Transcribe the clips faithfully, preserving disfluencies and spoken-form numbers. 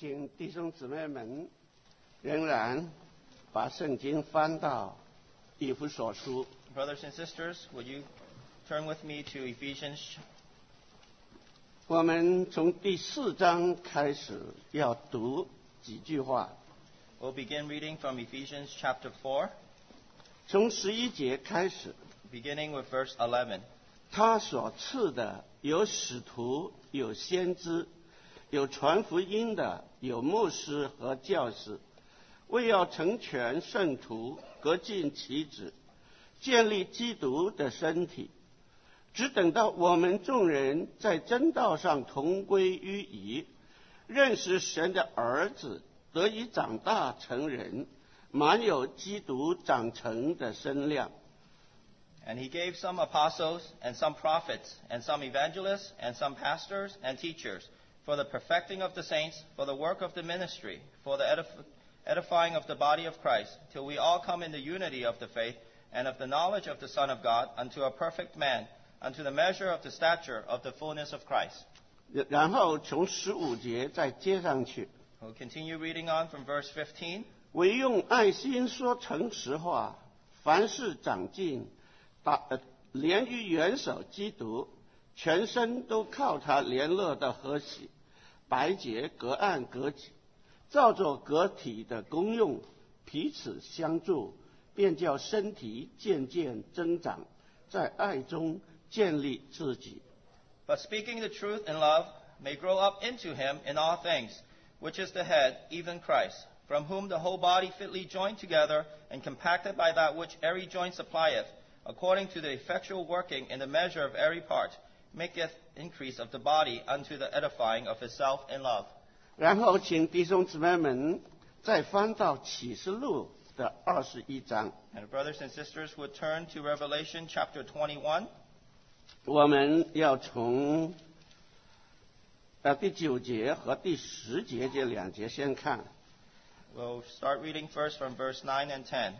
请弟兄姊妹们仍然把圣经翻到以弗所书。 Brothers and sisters, would you turn with me to Ephesians? 我们从第四章开始要读几句话。 We'll begin reading from Ephesians chapter four, 从十一节开始， beginning with verse eleven. 他所赐的有使徒，有先知，有传福音的，有牧师和教师，为要成全圣徒，各尽其职，建立基督的身体，只等到我们众人在真道上同归于一，认识神的儿子，得以长大成人，满有基督长成的身量。 And he gave some apostles, and some prophets, and some evangelists, and some pastors and teachers, for the perfecting of the saints, for the work of the ministry, for the edif- edifying of the body of Christ, till we all come in the unity of the faith, and of the knowledge of the Son of God, unto a perfect man, unto the measure of the stature of the fullness of Christ. 然后从十五节再接上去， We'll continue reading on from verse fifteen. 唯用爱心说诚实话，凡事长进，打呃连于元首基督，全身都靠他联络的和谐，百节各按各己，照着个体的功用，彼此相助，便叫身体渐渐增长，在爱中建立自己。 But speaking the truth in love may grow up into him in all things, which is the head, even Christ, from whom the whole body fitly joined together and compacted by that which every joint supplieth, according to the effectual working in the measure of every part, maketh increase of the body unto the edifying of itself in love. 然后请弟兄姊妹们再翻到启示录的二十一章， And brothers and sisters would turn to Revelation chapter twenty-one. 我们要从呃第九节和第十节这两节先看。 We'll start reading first from verse nine and ten.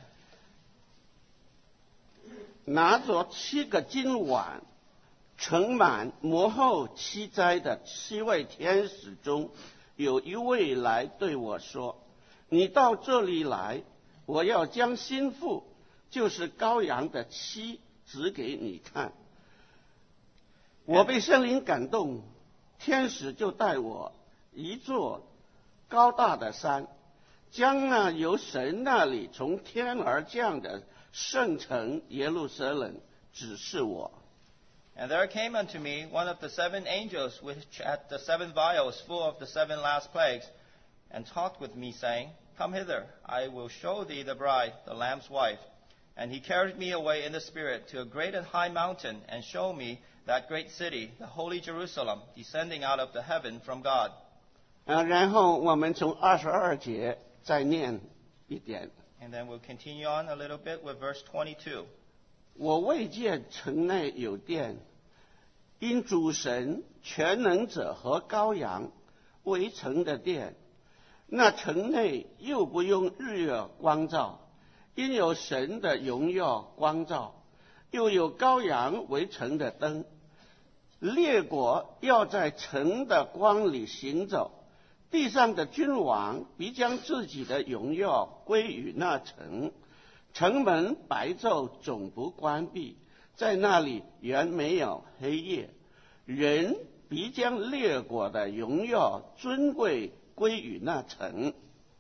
拿着七个金碗，盛满幕后七灾的七位天使中，有一位来对我说：“你到这里来，我要将新妇，就是羔羊的妻，指给你看。”我被圣灵感动，天使就带我一座高大的山，将那由神那里从天而降的圣城耶路撒冷指示我。 And there came unto me one of the seven angels which had the seven vials full of the seven last plagues, and talked with me, saying, Come hither, I will show thee the bride, the Lamb's wife. And he carried me away in the Spirit to a great and high mountain, and showed me that great city, the holy Jerusalem, descending out of the heaven from God. 啊，然后我们从二十二节再念一点。 And then we'll continue on a little bit with verse twenty-two. 我未见城内有殿，因主神全能者和羔羊为城的殿。那城内又不用日月光照，因有神的荣耀光照，又有羔羊为城的灯。列国要在城的光里行走，地上的君王必将自己的荣耀归于那城。城门白昼总不关闭，在那里原没有黑夜。人必将列国的荣耀尊贵归于那城。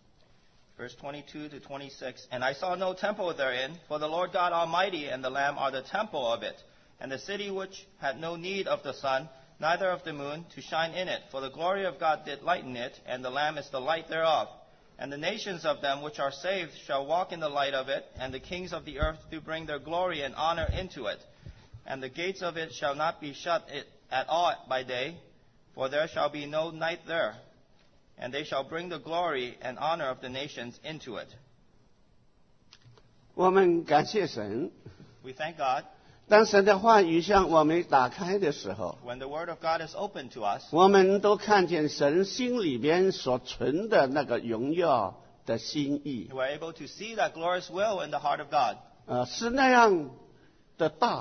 Verse twenty-two to twenty-six. And I saw no temple therein, for the Lord God Almighty and the Lamb are the temple of it. And the city which had no need of the sun, neither of the moon, to shine in it. For the glory of God did lighten it, and the Lamb is the light thereof. And the nations of them which are saved shall walk in the light of it, and the kings of the earth do bring their glory and honor into it. And the gates of it shall not be shut it at all by day, for there shall be no night there. And they shall bring the glory and honor of the nations into it. 我们感谢神， We thank God. 当神的话语向我们打开的时候， When the word of God is open to us, 我们都看见神心里边所存的那个荣耀的心意， we are able to see that glorious will in the heart of God. 呃，是那样的大，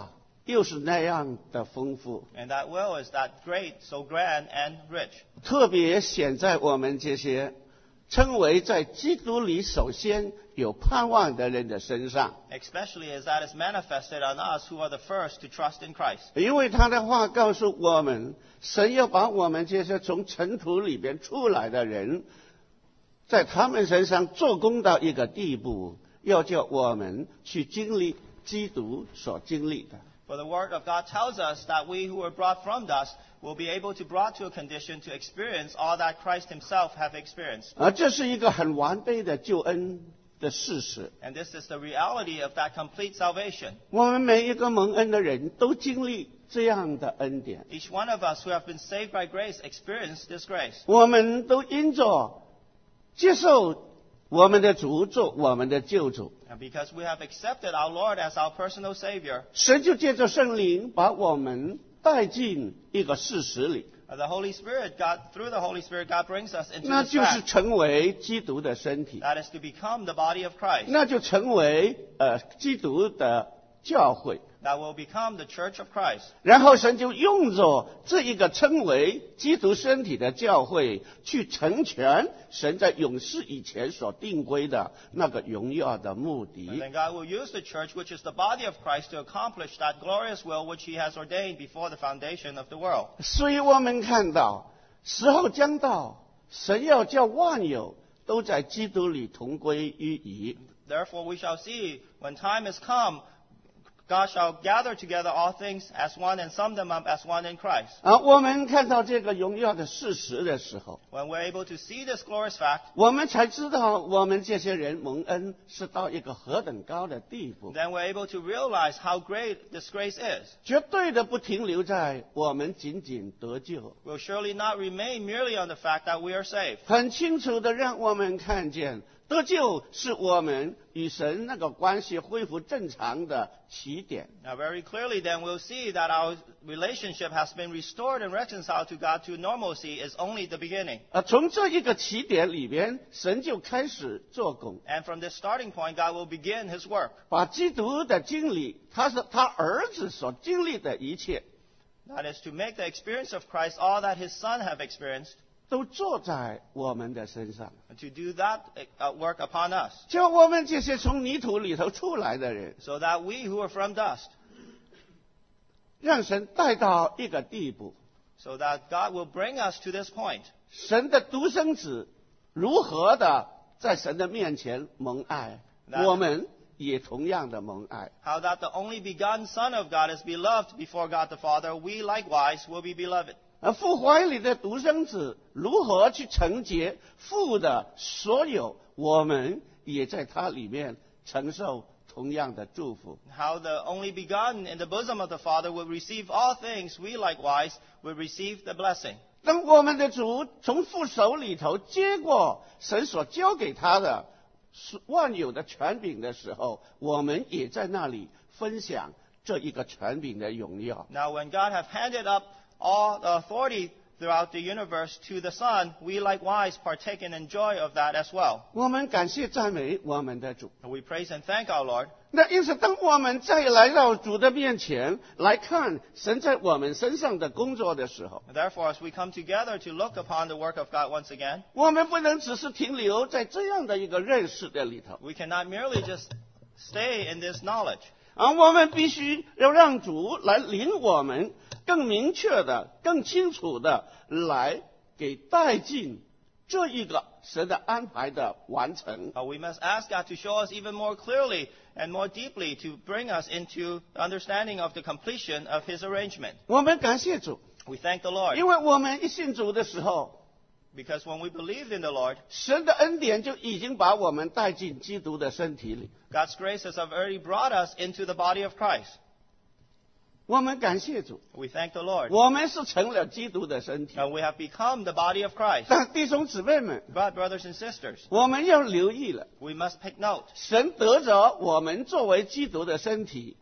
又是那样的丰富， And that will is that great, so grand and rich. 特别显在我们这些称为在基督里首先有盼望的人的身上。 Especially as that is manifested on us who are the first to trust in Christ. 因为他的话告诉我们，神要把我们这些从尘土里边出来的人，在他们身上做工到一个地步，要叫我们去经历基督所经历的。 For the word of God tells us that we who were brought from dust will be able to brought to a condition to experience all that Christ himself have experienced. 而这是一个很完备的救恩的事实。 And this is the reality of that complete salvation. 我们每一个蒙恩的人都经历这样的恩典， Each one of us who have been saved by grace experience this grace. 我们都因着接受我们的主做我们的救主， And because we have accepted our Lord as our personal Savior, 神就借着圣灵把我们带进一个事实里， uh, the Holy Spirit, God, through the Holy Spirit, God brings us into 那 this 就是 fact. 成为基督的身体， That is to become the body of Christ. 那就成为呃基督的教会。 That will become the church of Christ. 然后神就用着这一个称为基督身体的教会，去成全神在永世以前所定规的那个荣耀的目 And 的。 then God will use the church, which is the body of Christ, to accomplish that glorious will which he has ordained before the foundation of the world. 所以我们看到时候将到，神要叫万有都在基督里同归于一。 Therefore we shall see, when time is come, God shall gather together all things as one and sum them up as one in Christ. 啊，我们看到这个荣耀的事实的时候， When we're able to see this glorious fact, 我们才知道我们这些人蒙恩是到一个何等高的地步， then we're able to realize how great this grace is. 绝对的不停留在我们仅仅得救， We'll surely not remain merely on the fact that we are saved. 很清楚的让我们看见，得救是我们与神那个关系恢复正常的起点。 Now very clearly then we'll see that our relationship has been restored and reconciled to God to normalcy is only the beginning. 啊，从这一个起点里边，神就开始做工， And from this starting point, God will begin his work. 把基督的经历，他是他儿子所经历的一切， That is to make the experience of Christ all that his Son have experienced, 都做在我们的身上， and to do that uh, work upon us, 叫我们这些从泥土里头出来的人， so that we who are from dust, 让神带到一个地步， so that God will bring us to this point. 神的独生子如何的在神的面前蒙爱， 那我们也同样的蒙爱。 How that the only begotten Son of God is beloved before God the Father, we likewise will be beloved. 而父怀里的独生子如何去承接父的所有，我们也在他里面承受同样的祝福。 How the only begotten in the bosom of the Father will receive all things, we likewise will receive the blessing. 当我们的主从父手里头接过神所交给他的万有的权柄的时候，我们也在那里分享这一个权柄的荣耀。 Now when God have handed up all the authority throughout the universe to the Son, we likewise partake and enjoy of that as well. 我们感谢赞美我们的主。 And we praise and thank our Lord. 那因此，当我们再来到主的面前来看神在我们身上的工作的时候， And therefore, as we come together to look upon the work of God once again, 我们不能只是停留在这样的一个认识的里头， we cannot merely just stay in this knowledge. 而我们必须要让主来领我们更明确的、更清楚的来给带进这一个神的安排的完成。 Uh, we must ask God to show us even more clearly and more deeply to bring us into the understanding of the completion of His arrangement. 我们感谢主， We thank the Lord 因为我们一信主的时候， because when we believed in the Lord, 神的恩典就已经把我们带进基督的身体里。 God's graces have already brought us into the body of Christ. 我们感谢主， We thank the Lord. 我们是成了基督的身体。 And we have become the body of Christ. 但弟兄姊妹们， But brothers and sisters, 我们要留意了， we must take note. 神得着我们作为基督的身体，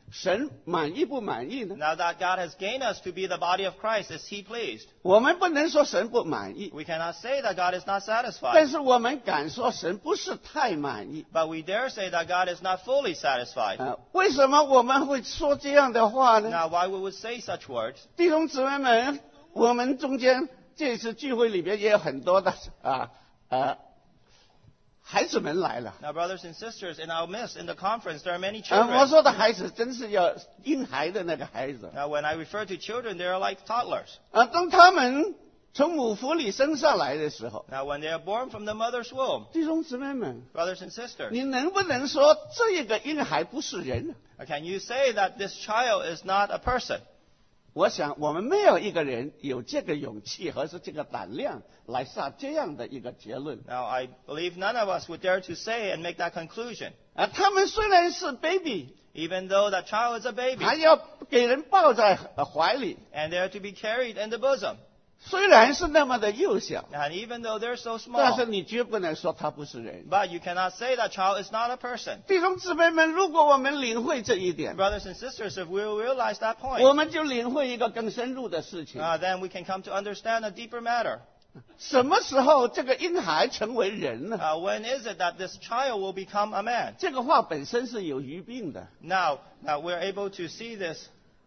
神满意不满意呢？ Now that God has gained us to be the body of Christ, is He pleased? 我们不能说神不满意， We cannot say that God is not 但 satisfied, 是我们敢说神不是太满意。 but we dare say that God is not fully satisfied. 啊，为什么我们会说这样的话呢？ Now, why we would say such words? 弟兄姊妹们，我们中间这次聚会里边也有很多的啊啊孩子们来了。 Now, brothers and sisters, in our midst, in the conference, there are many 啊，我 children. 说的孩子真是要婴孩的那个孩子 Now, when I refer to children, they are like toddlers. 啊。当他们从母腹里生上来的时候， Now, when they are born from the mother's womb, 弟兄姊妹们， brothers and sisters, 你能不能说这个婴孩不是人呢？ can you say that this child is not a person? 我想我们没有一个人有这个勇气和是这个胆量来下这样的一个结论 Now, I believe none of us would dare to say and make that conclusion. 啊。他们虽然是 baby， Even though that child is a baby, 还要给人抱在呃怀里， and they are to be carried in the bosom. 虽然是那么的幼小， And even though they're so 但是 small, 你绝不能说他不是人。 but you cannot say that child is not a person. 弟兄姊妹们，如果我们领会这一点， Brothers and sisters, if we realize that 我 point, 们就领会一个更深入的事情。 uh, then we can come to understand a deeper matter. 什么时候这个婴孩成为人呢？ Uh, when is it that this child will become a man? 这个话本身是有余病的， Now, now we're able to see this.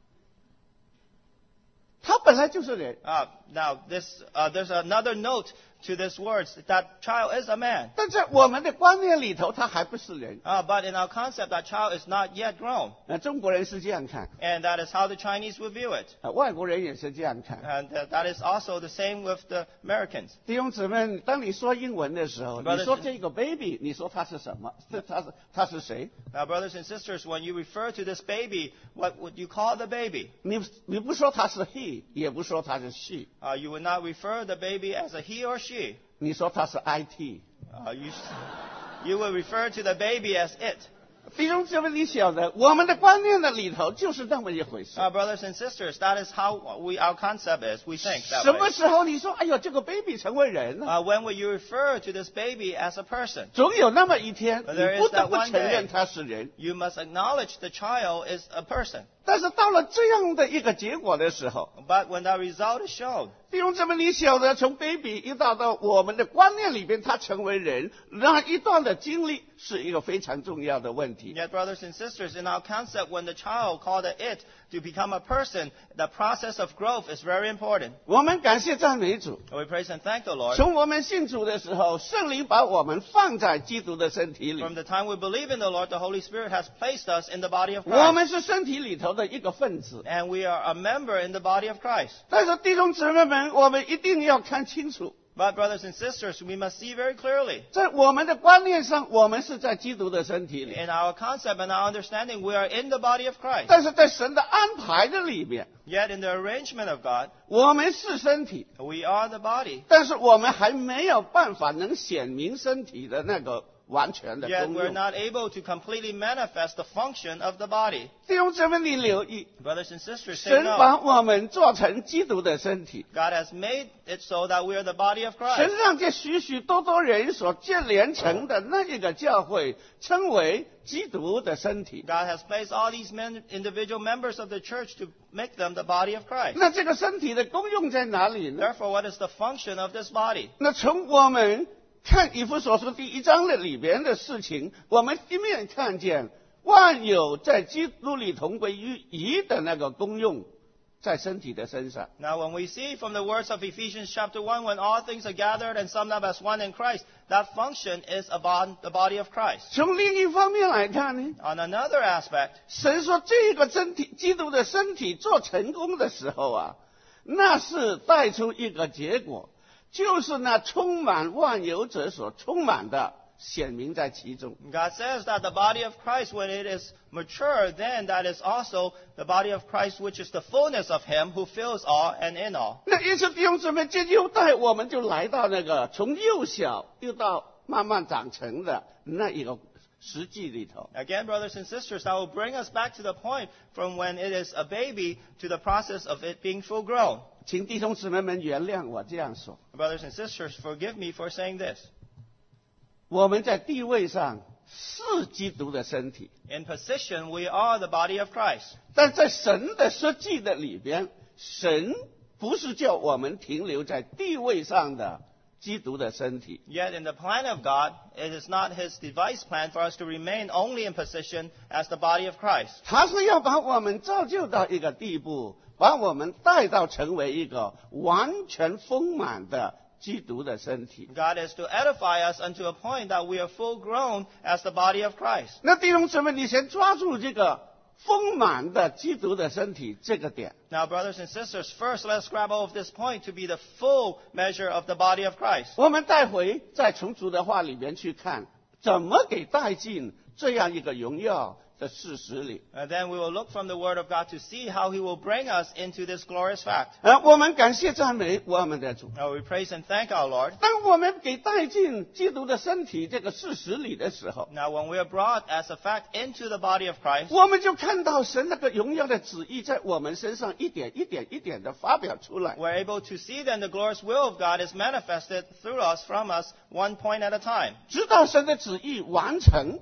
他本来就是人。 Uh, now, this, uh, there's another note to this words. That child is a man. 但在我们的观念里头，他还不是人。 Uh, but in our concept, that child is not yet grown. 呃，中国人是这样看， And that is how the Chinese will view it. 呃，外国人也是这样看。 And uh, that is also the same with the Americans. 弟兄姊妹，当你说英文的时候， Brothers 你说这个 baby， 你说他是什么？这他是他是谁？ Now, brothers and sisters, when you refer to this baby, what would you call the baby? 你你不说他是 he， 也不说他是 she， Uh, you would not refer the baby as a he or she. 你说他是 I T。 Uh, you, you would refer to the baby as it. 弟兄姊妹，你晓得，我们的观念的里头就是那么一回事。 Uh, brothers and sisters, that is how we, our concept is. We think that 什么 way. 时候你说，哎呦，这个 baby 成为人了？ Uh, when will you refer to this baby as a person? 总有那么一天， But there 你不 is 得 that 不 one 承认 day. 他是人。 You must acknowledge the child is a person. 但是到了这样的一个结果的时候， But when that result is shown, 弟兄姊妹，你晓得，从 baby 一到到我们的观念里边，他成为人，那一段的经历是一个非常重要的问题。 yet brothers and sisters, in our concept, when the child called it it to become a person, the process of growth is very important. 我们感谢赞美主， And we praise and thank the Lord. 从我们信主的时候，圣灵把我们放在基督的身体里， From the time we believe in the Lord, the Holy Spirit has placed us in the body of 我 Christ. 们是身体里头的一个分子。 And we are a member in the body of Christ. 但是弟兄姊妹们，我们一定要看清楚， But brothers and sisters, we must see very clearly. 在我们的观念上，我们是在基督的身体里， In our concept and our understanding, we are in the body of Christ. 但是在神的安排的里面， Yet in the arrangement of God, 我们是身体， we are the body. 但是我们还没有办法能显明身体的那个完全的 Yet 功 we're 用。 not able to completely manifest the function of the body. 弟兄姊妹，你留意， Brothers and sisters, say 神 no. 把我们做成基督的身体， God has made it so that we are the body of Christ. 神让这许许多多人所建连成的那一个教会，称为基督的身体。 God has placed all these men, individual members of the church to make them the body of Christ. 那这个身体的功用在哪里呢？ Therefore, what is the function of this body? 那从我们看以弗所书第一章的里边的事情，我们一面看见万有在基督里同归于一的那个功用，在身体的身上。 Now, when we see from the words of Ephesians chapter one, when all things are gathered and summed up as one in Christ, that function is upon the body of Christ. 从另一方面来看呢， On another aspect, 神说这个身体，基督的身体做成功的时候啊，那是带出一个结果，就是那充满万有者所充满的显明在其中。 God says that the body of Christ, when it is mature, then that is also the body of Christ, which is the fullness of Him who fills all and in all. 那因此弟兄姊妹，这又带我们就来到那个从幼小又到慢慢长成的那一个实际里头。 Again, brothers and sisters, that will bring us back to the point from when it is a baby to the process of it being full grown. 请弟兄姊妹们原谅我这样说， Brothers and sisters, forgive me for saying this. 我们在地位上是基督的身体。 In position, we are the body of Christ. 但在神的设计的里边，神不是叫我们停留在地位上的基督的身体。 Yet in the plan of God, it is not his device plan for us to remain only in position as the body of Christ. 他是要把我们造就到一个地步，把我们带到成为一个完全丰满的基督的身体。 God is to edify us unto a point that we are full grown as the body of Christ. 那弟兄姊妹，你先抓住这个丰满的基督的身体这个点。 Now, brothers and sisters, first let's grab hold of this point to be the full measure of the body of Christ. 我们待会再从主的话里面去看，怎么给带进这样一个荣耀的事实里。 And then we will look from the Word of God to see how He will bring us into this glorious fact. 呃，我们感谢赞美我们的主。 Now, we praise and thank our Lord. 当我们给带进基督的身体这个事实里的时候， Now, when we are brought as a fact into the body of Christ, 我们就看到神那个荣耀的旨意在我们身上一点一点一点的发表出来。 we're able to see then the glorious will of God is manifested through us, from us, one point at a time, 直到神的旨意完成，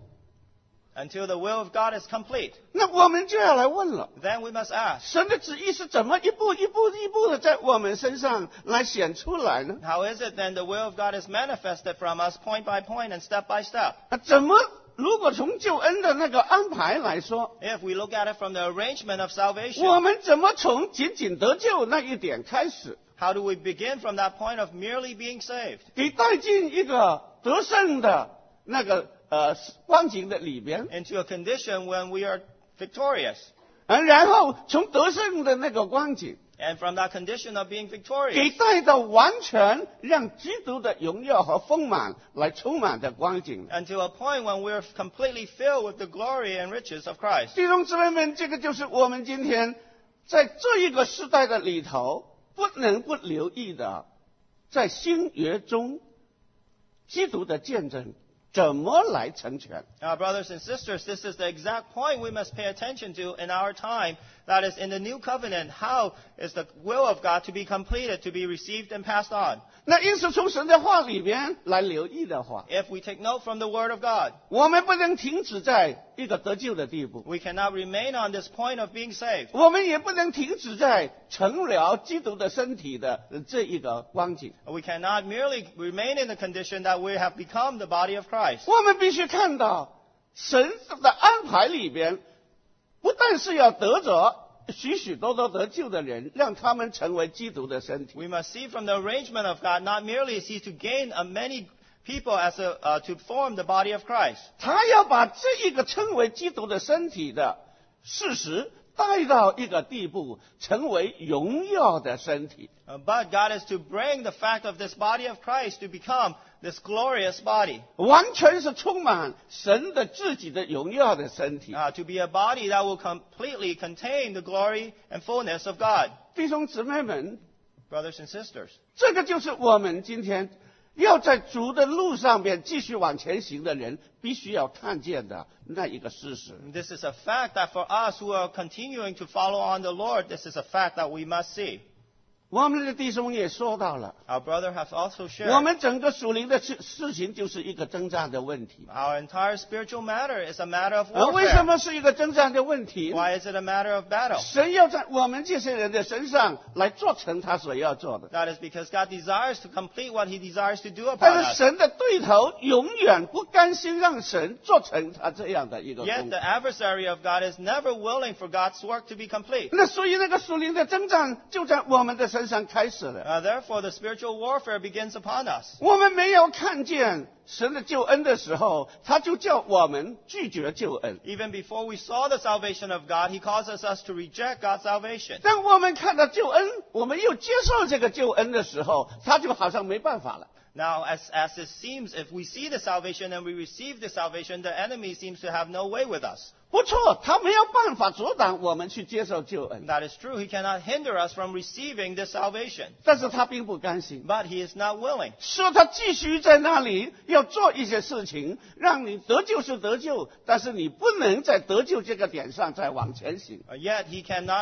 until the will of God is complete. 那我们就要来问了： Then we must ask, 神的旨意是怎么一步一步一步的在我们身上来显出来呢？ how is it then the will of God is manifested from us point by point and step by step? 啊，怎么？如果从救恩的那个安排来说， If we look at it from the arrangement of salvation, 我们怎么从仅仅得救那一点开始， how do we begin from that point of merely being saved, 给带进一个得胜的那个呃光景的里边， into a condition when we are victorious? 啊，然后从得胜的那个光景， And from that condition of being 给 victorious, 带到完全让基督的荣耀和丰满来充满的光景。 until a point when we are completely filled with the glory and riches of Christ. 弟兄姊妹们，这个就是我们今天在这一个时代的里头不能不留意的，在新约中基督的见证怎么来成全。 Now, brothers and sisters, this is the exact point we must pay attention to in our time. That is, in the new covenant, how is the will of God to be completed, to be received and passed on? 那因此从神的话里边来留意的话， If we take note from the Word of God, 我们不能停止在一个得救的地步， we cannot remain on this point of being saved. 我们也不能停止在成了基督的身体的这一个光景。 We cannot merely remain in the condition that we have become the body of Christ. 我们必须看到神的安排里边，不但是要得着许许多多得救的人，让他们成为基督的身体。 We must see from the arrangement of God, not merely is He to gain a many people as a, uh, to form the body of Christ. 他要把这一个称为基督的身体的事实带到一个地步，成为荣耀的身体。 Uh, but God is to bring the fact of this body of Christ to become this glorious body, 完全是充满神的自己的荣耀的身体。 uh, to be a body that will completely contain the glory and fullness of God. 弟兄姊妹们， Brothers and sisters, 这个就是我们今天要在主的路上边继续往前行的人必须要看见的那一个事实。 this is a fact that for us who are continuing to follow on the Lord, this is a fact that we must see. 我们的弟兄也说到了， Our brother has also 我 shared 们整个属灵的事事情就是一个征战的问题。 our entire spiritual matter is a matter of 而为什 warfare. 么是一个征战的问题？ Why is it a matter of battle? 神要在我们这些人的身上来做成他所要做的， That is because God desires to complete what He desires to do upon 但是 us. 神的对头永远不甘心让神做成他这样的一个 Yet 工 the 作。 adversary of God is never willing for God's work to be complete. 那所以那个属灵的征战就在我们的身上开始了。 Uh, therefore, the spiritual warfare begins upon us. 我们没有看见神的救恩的时候，他就叫我们拒绝救恩。 Even before we saw the salvation of God, He causes us to reject God's salvation. 当我们看到救恩，我们又接受这个救恩的时候，他就好像没办法了。 Now, as, as it seems, if we see the salvation and we receive the salvation, the enemy seems to have no way with us. 不错，他没有办法阻挡我们去接受救恩， That is true. He cannot hinder us from receiving this salvation. 但是他并不甘心， But He is not willing. 说他继续在那里要做一些事情，让你得救是得救，但是你不能在得救这个点上再往前行。 Uh, yet He cannot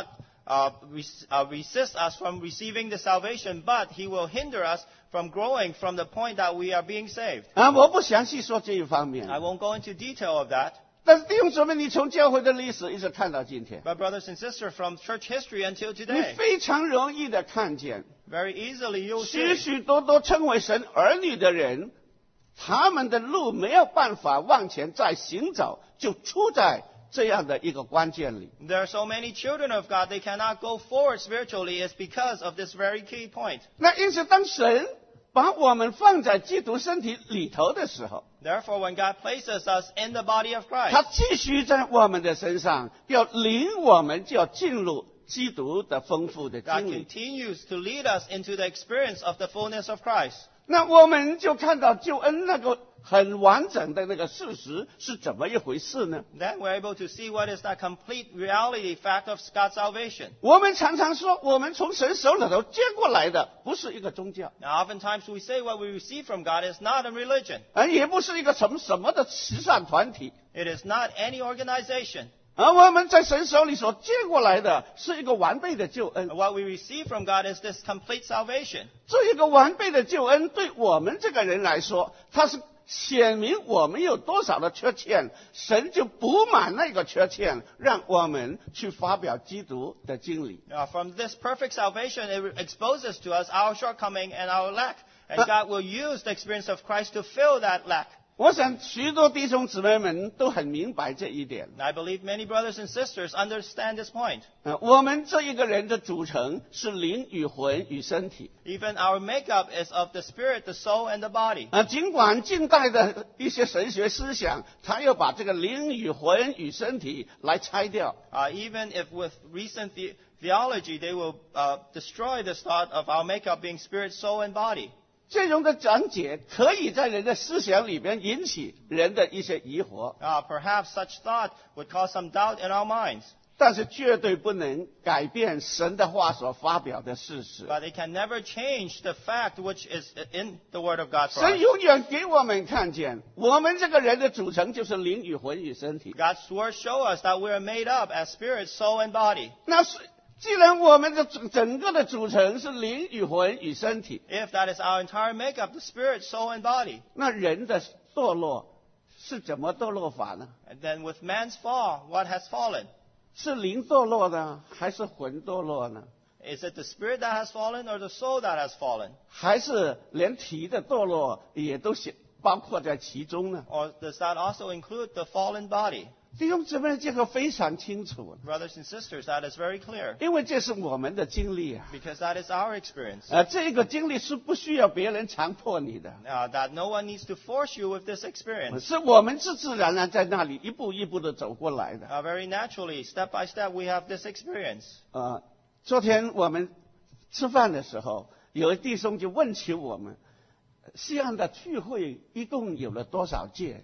uh, res- uh, resist us from receiving the salvation, but He will hinder us from growing from the point that we are being saved. 啊，我不详细说这一方面。 I won't go into detail of that. 但是弟兄姊妹，你从教会的历史一直看到今天， But brothers and sisters, from church history until 你 today, 非常容易的看见， very easily you'll 许 see 许多多称为神儿女的人，他们的路没有办法往前再行走，就处在这样的一个关键里。 there are so many children of God, they cannot go forward spiritually. It's because of this very key point. 那因此，当神把我们放在基督身体里头的时候， Therefore, when God places us in the body of 他 Christ, 继续在我们的身上，要领我们就要进入基督的丰富的 God 经历。 continues to lead us into the experience of the fullness of Christ. 那我们就看到救恩那个很完整的那个事实是怎么一回事呢？ Then we're able to see what is that complete reality fact of God's salvation. 我们常常说，我们从神手里头接过来的不是一个宗教， Now, oftentimes we say what we receive from God is not a religion. 而也不是一个什么什么的慈善团体， It is not any organization. 而我们在神手里所接过来的是一个完备的救恩。 What we receive from God is this complete salvation. 这一个完备的救恩对我们这个人来说，它是显明我们有多少的缺陷，神就补满那个缺陷，让我们去发表基督的经理。 Now, from this perfect salvation, it exposes to us our shortcoming and our lack. And God will use the experience of Christ to fill that lack. 我想许多弟兄姊妹们都很明白这一点。 And I believe many brothers and sisters understand this point. 呃，我们这一个人的组成是灵与魂与身体。 Even our makeup is of the spirit, the soul, and the body. 啊，尽管近代的一些神学思想，他又把这个灵与魂与身体来拆掉。 Uh, even if with recent the- theology, they will uh, destroy this thought of our makeup being spirit, soul, and body. 这种的讲解可以在人的思想里边引起人的一些疑惑， Uh, perhaps such thought would cause some doubt in our minds. 但是绝对不能改变神的话所发表的事实。 But they can never change the fact which is in the Word of God for 神 us. 永远给我们看见，我们这个人的组成就是灵与魂与身体。 God's Word show us that we are made up as spirit, soul, and body. 那是既然我们的整整个的组成是灵与魂与身体， If that is our entire makeup, the spirit, soul, and body, 那人的堕落是怎么堕落法呢？ and then with man's fall, what has fallen? 是灵堕落呢，还是魂堕落呢？ Is it the spirit that has fallen or the soul that has fallen? 还是连体的堕落也都显包括在其中呢？ Or does that also include the fallen body? 弟兄姊妹，这个非常清楚， Brothers and sisters, that is very clear. 因为这是我们的经历啊。 Because that is our experience. 呃，这个经历是不需要别人强迫你的， Uh, that no one needs to force you with this experience. 是我们自自然然在那里一步一步的走过来的。 Uh, very naturally, step by step, we have this experience. 呃，昨天我们吃饭的时候，有弟兄就问起我们，西安的聚会一共有了多少届？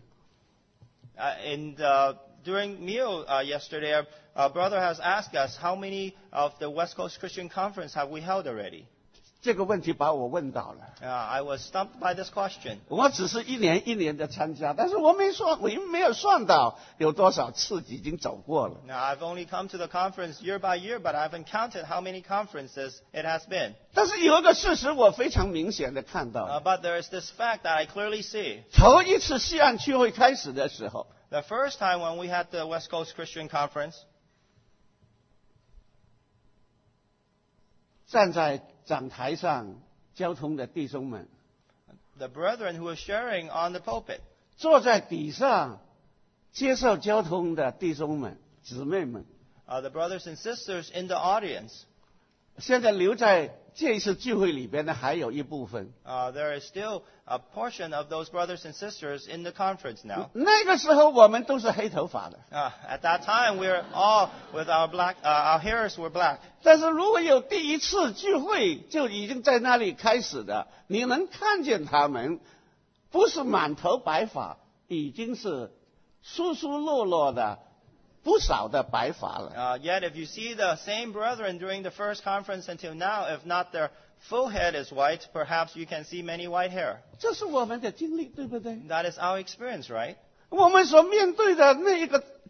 Uh, and uh, during meal uh, yesterday, our, our brother has asked us how many of the West Coast Christian Conference have we held already. 这个问题把我问到了。 Uh, I was stumped by this question. 我只是一年一年的参加，但是我没算，我没有算到有多少次已经走过了。 Now, I've only come to the conference year by year, but I haven't counted how many conferences it has been. 但是有一个事实我非常明显的看到， Uh, but there is this fact that I clearly see. 头一次西岸聚会开始的时候， The first time when we had the West Coast Christian Conference, 站在讲台上交通的弟兄们， the brethren who were sharing on the pulpit, 坐在底上接受交通的弟兄们、姊妹们， uh, the brothers and sisters in the audience, 现在留在这一次聚会里边的还有一部分。 uh, there is still a portion of those brothers and sisters in the conference now. 那个时候我们都是黑头发的， Uh, at that time, we were all with our black, uh, our hairs were black. 但是如果有第一次聚会就已经在那里开始的，你能看见他们不是满头白发，已经是疏疏落落的不少的白发了。 Uh, yet, if you see the same brethren during the first conference until now, if not their full head is white, perhaps you can see many white hair. 这是我们的经历，对不对？ That is our experience, right? 我们所面对的那一个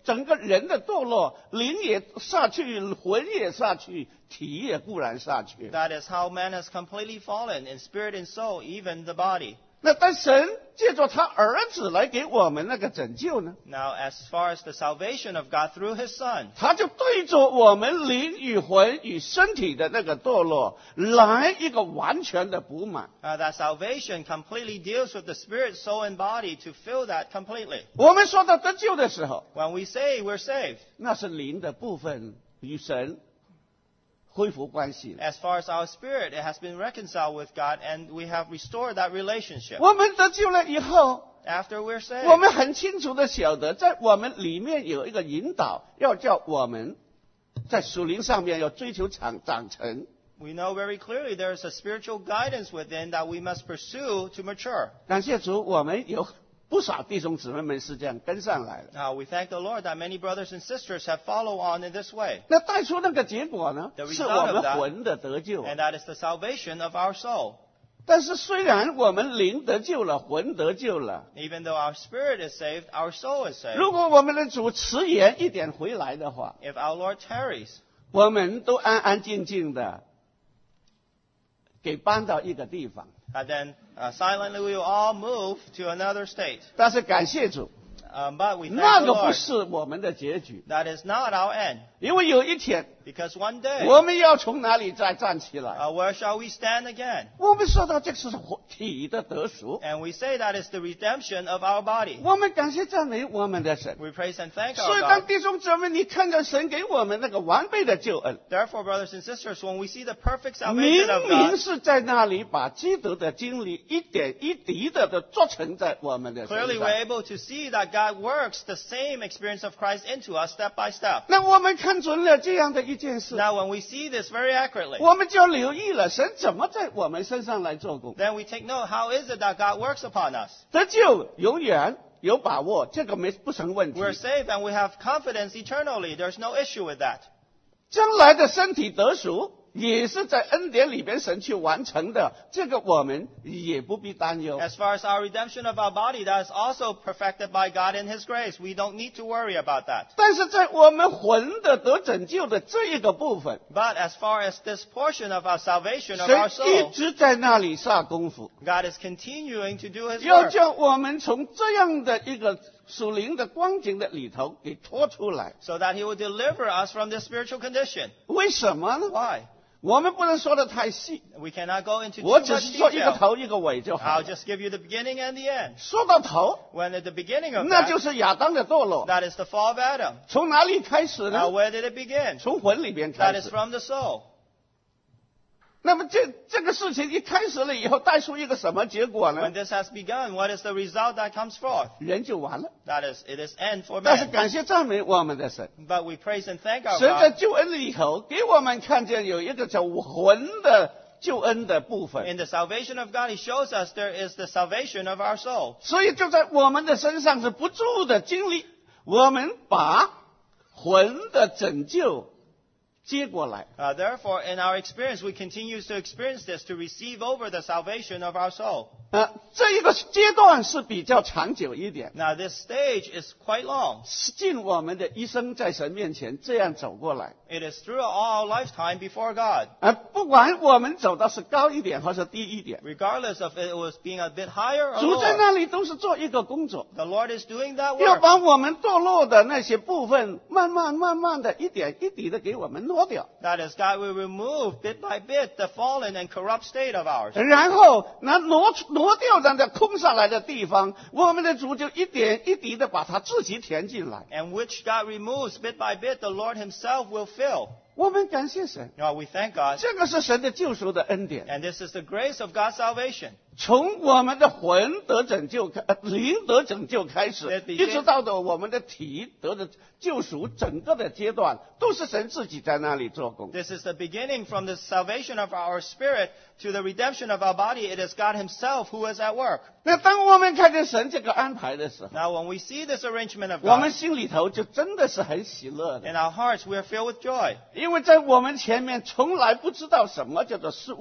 整个人的堕落，灵也下去，魂也下去，体也固然下去。 That is how man has completely fallen in spirit and soul, even the body. 那但神借着他儿子来给我们那个拯救呢， Now, as far as the salvation of God through His Son, 他就对着我们灵与魂与身体的那个堕落来一个完全的补满。 uh, that salvation completely deals with the spirit, soul, and body to fill that completely. 我们说到得救的时候， When we say we're saved, 那是灵的部分与神恢复关系。 as far as our spirit, it has been reconciled with God, and we have restored that relationship. 我们得救了以后， After we're 我 saved, 们很清楚的晓得，在我们里面有一个引导，要叫我们在属灵上面要追求长长成。 we know very clearly there is a spiritual guidance within that we must pursue to mature. 感谢主，我们有不少弟兄姊妹们是这样跟上来了。 Now, we thank the Lord that many brothers and sisters have followed on in this way, 那带出那个结果呢， The result 是我们 of that- 魂的得救。 and that is the salvation of our soul. 但是虽然我们灵得救了，魂得救了， Even though our spirit is saved, our soul is saved. 如果我们的主迟延一点回来的话， If our Lord tarries, 我们都安安静静的给搬到一个地方。 and then uh, silently we will all move to another state. 但是感谢主， Um, but we 那 thank 个 the 不 Lord. 是我们的结局， That is not our end. 因为有一天 Because one day, 我们要从哪里再站起来？ uh, where shall we stand again? 我们说到这是体的得赎， And we say that is the redemption of our body. 我们感谢赞美我们的神。 We praise and thank 所 our 以当 God. 弟兄姊妹，你看到神给我们那个完备的救恩， Therefore, brothers and sisters, when we see the perfect 明 salvation of 明 God, 是在那里把基督的经历一点一滴的的做成在我们的身 clearly 上。 we're able to see that God works the same experience of Christ into us step by step. 那我们看准了这样的一件事， Now, when we see this very accurately, 我们就留意了神怎么在我们身上来做工。 then we take note, how is it that God works upon us? 得救永远有把握，这个没不成问题。 We're saved and we have confidence eternally. There's no issue with that. 将来的身体得赎，也是在恩典里边神去完成的，这个我们也不必担忧。 As far as our redemption of our body, that is also perfected by God in His grace. We don't need to worry about that. 但是在我们魂的得拯救的这一个部分， But as far as this portion of our salvation of 神 our 一 soul, 直在那里下功夫， God is continuing to do His 要 work 叫我们从这样的一个属灵的光景的里头给拖出来。 so that He will deliver us from this spiritual condition. 为什么呢？ Why? 我们不能说的太细， We cannot go into too 我只 much 是说一个 detail. 头一个尾就好 I'll 了。 just give you the beginning and the end. 说到头， When at the beginning of 那就 that, 是亚当的堕落。 that is the fall of Adam. 从哪里开始 Now, 呢？ where did it begin? 从魂里边开 That is 始。 from the soul. 那么这这个事情一开始了以后，带出一个什么结果 When 呢？ this has begun, what is the result that comes forth? 人就完了。 That is, it is end for 但是 man. 感谢赞美我们的神， But we praise and thank our 神在 God. 救恩里头给我们看见有一个叫魂的救恩的部分， In the salvation of God, He shows us there is the salvation of our soul. 所以就在我们的身上是不住的经历，我们把魂的拯救接过来。 Uh, therefore, in our experience, we continue to experience this to receive over the salvation of our soul. 呃，这一个阶段是比较长久一点， Now, this stage is quite long. 是尽我们的一生在神面前这样走过来。 It is through all our lifetime before God. 呃，不管我们走的是高一点或是低一点， Regardless of it was being a bit higher or 主在 lower, 那里都是做一个工作， the Lord is doing that 要 work. 把我们堕落的那些部分，慢慢慢慢的一点一滴的给我们挪掉， That is, God will remove bit by bit the fallen and corrupt state of ours. 然后那挪挪掉的那空下来的地方，我们的主就一点一滴的把它自己填进来。 And which God removes bit by bit, the Lord Himself will fill. 我们感谢神， Now, we thank God. 这个是神的救赎的恩典。 And this is the grace of God's salvation. 从我们的魂得拯救开，呃灵得拯救开始， That begins- 一直到的我们的体得的救赎，整个的阶段都是神自己在那里做工。 This is the beginning from the salvation of our spirit to the redemption of our body. It is God Himself who is at work. 那当我们看见神这个安排的时候， Now, when we see this arrangement of 我们 God, 心里头就真的是很喜乐的， in our hearts we are filled with joy. 因为在我们前面从来不知道什么叫做失望，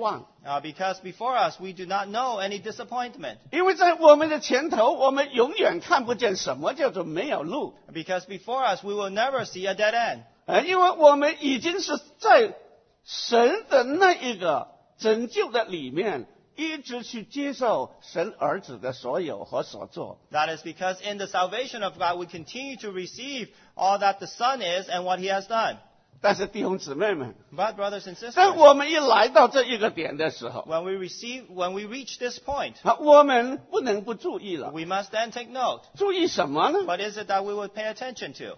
Uh, because before us, we do not know any disappointment. 因为在我们的前头，我们永远看不见什么叫做没有路。 Because before us, we will never see a dead end. 呃，因为我们已经是在神的那一个拯救的里面，一直去接受神儿子的所有和所做。 That is because in the salvation of God, we continue to receive all that the Son is and what He has done. 但是弟兄姊妹们， But brothers and sisters, 当我们一来到这一个点的时候， when we receive, when we reach this point, 啊，我们不能不注意了。 we must then take note. 注意什么呢？ What is it that we would pay attention to?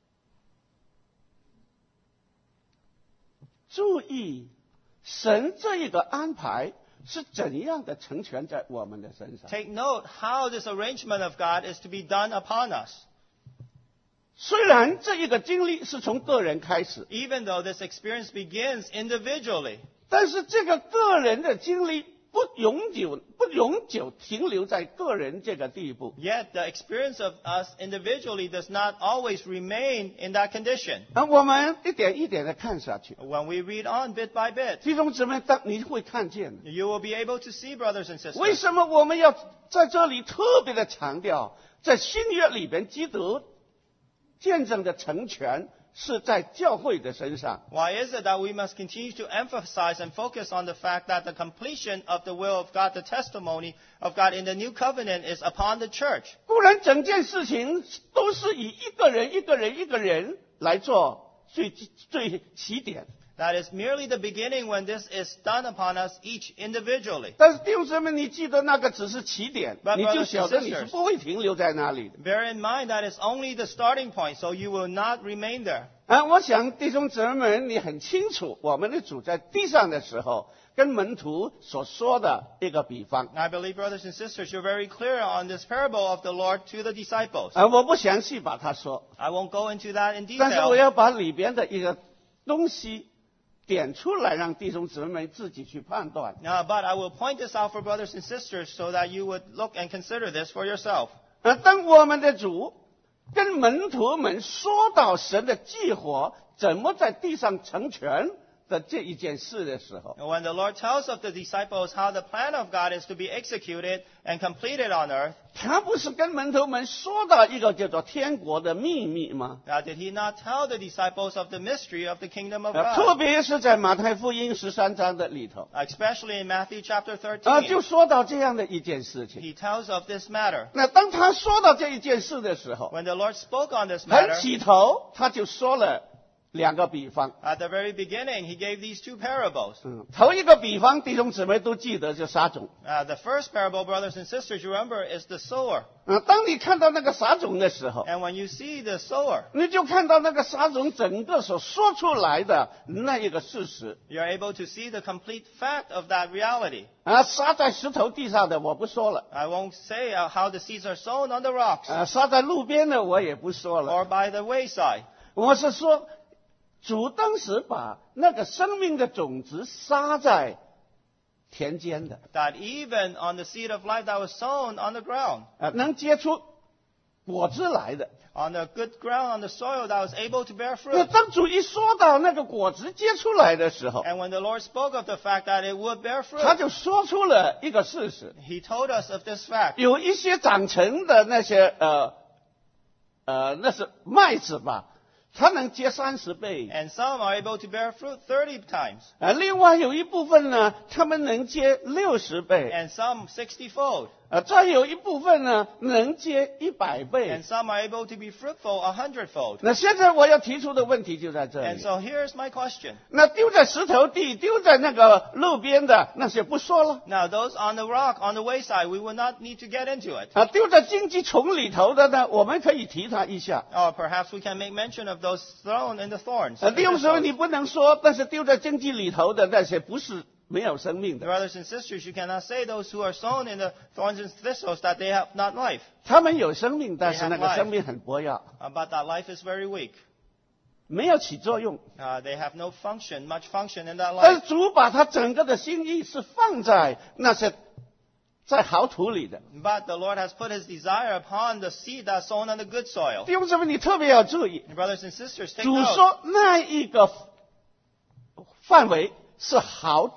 注意神这一个安排是怎样的成全在我们的身上。 Take note how this arrangement of God is to be done upon us. 虽然这一个经历是从个人开始， Even though this experience begins individually, 但是这个个人的经历不永久、不永久停留在个人这个地步。 yet the experience of us individually does not always remain in that condition. 啊，我们一点一点的看下去， When we read on bit by bit, 弟兄姊妹，当你会看见的。 you will be able to see, brothers and 为 sisters. 什么我们要在这里特别的强调，在新约里边，基督见证的成全是在教会的身上。 Why is it that we must continue to emphasize and focus on the fact that the completion of the will of God, the testimony of God in the new covenant is upon the church? 固然整件事情都是以一个人、一个人、一个人来做最最起点， That is merely the beginning when this is done upon us each individually. 但是弟兄姊妹，你记得那个只是起点， But 你就 brothers 晓 and 得你是 sisters, 不会停留在那里的。 bear in mind that it's only the starting point, so you will not remain there. 啊，我想弟兄姊妹们，你很清楚，我们的主在地上的时候，跟门徒所说的一个比方。 I believe, brothers and sisters, you're very clear on this parable of the Lord to the disciples. 啊，我不详细把它说， I won't go into that in 但是我 detail, 要把里边的一个东西点出来，让弟兄姊妹们自己去判断。 uh, but I will point this out for brothers and sisters so that you would look and consider this for yourself. 啊，当我们的主跟门徒们说到神的计划怎么在地上成全的这一件事的时候， And when the Lord tells of the disciples how the plan of God is to be executed and completed on earth, 他不是跟门徒们说到一个叫做天国的秘密吗？ now did he not tell the disciples of the mystery of the kingdom of 啊，特 God? 别是在马太福音十三章的里头， Especially in Matthew chapter 啊，就 thirteen, 说到这样的一件事情。 he tells of this matter. 那当他说到这一件事的时候， When the Lord spoke on this 很 matter, 起头他就说了两个比方。 at the very beginning, he gave these two parables. 嗯，头一个比方，弟兄姊妹都记得，就撒种。 Uh, the first parable, brothers and sisters, you remember, is the sower. 嗯，当你看到那个撒种的时候， And when you see the sower, 你就看到那个撒种整个所说出来的那一个事实。 you're able to see the complete fact of that reality. 啊，撒在石头地上的我不说了， I won't say uh, how the seeds are sown on the rocks 啊，撒在路边的我也不说了。 or by the wayside. 我是说，主当时把那个生命的种子撒在田间的， That even on the seed of life that was sown on the ground, 啊，能结出果子来的。 on the good ground, on the soil that was able to bear 那 fruit. 当主一说到那个果子结出来的时候， And when the Lord spoke of the fact that it would bear 他 fruit, 就说出了一个事实： he told us of this fact. 有一些长成的那些呃呃，那是麦子吧，它能结三十倍。 And some are able to bear fruit thirty times, 啊，另外有一部分呢，他们能结六十倍。 and some sixty-fold, 啊，再有一部分呢，能结一百倍 and。some are able to be fruitful a hundredfold. 那现在我要提出的问题就在这 And 里。 so here's my question. 那丢在石头地、丢在那个路边的那些不说了。 Now, those on the rock, on the wayside, we will not need to get into it. 啊，丢在荆棘丛里头的呢，我们可以提它一下。 Or perhaps we can make mention of those thrown in the thorns. 啊，弟兄姊妹，你不能说，但是丢在荆棘里头的那些不是没有生命的， Brothers and sisters, you cannot say those who are sown in the thorns and thistles that they have not life. 他们有生命，但是 They have 那个 life. 生命很薄弱， Uh, but that life is very weak. 没有起作用。 Uh, they have no function, much function in that 但是 life. 主把他整个的心意是放在那些在好土里的。 But the Lord has put His desire upon the seed that's sown on the good soil. 弟兄姊妹，你特别要注意， Brothers and sisters, take 主 note. 说那一个范围是好土。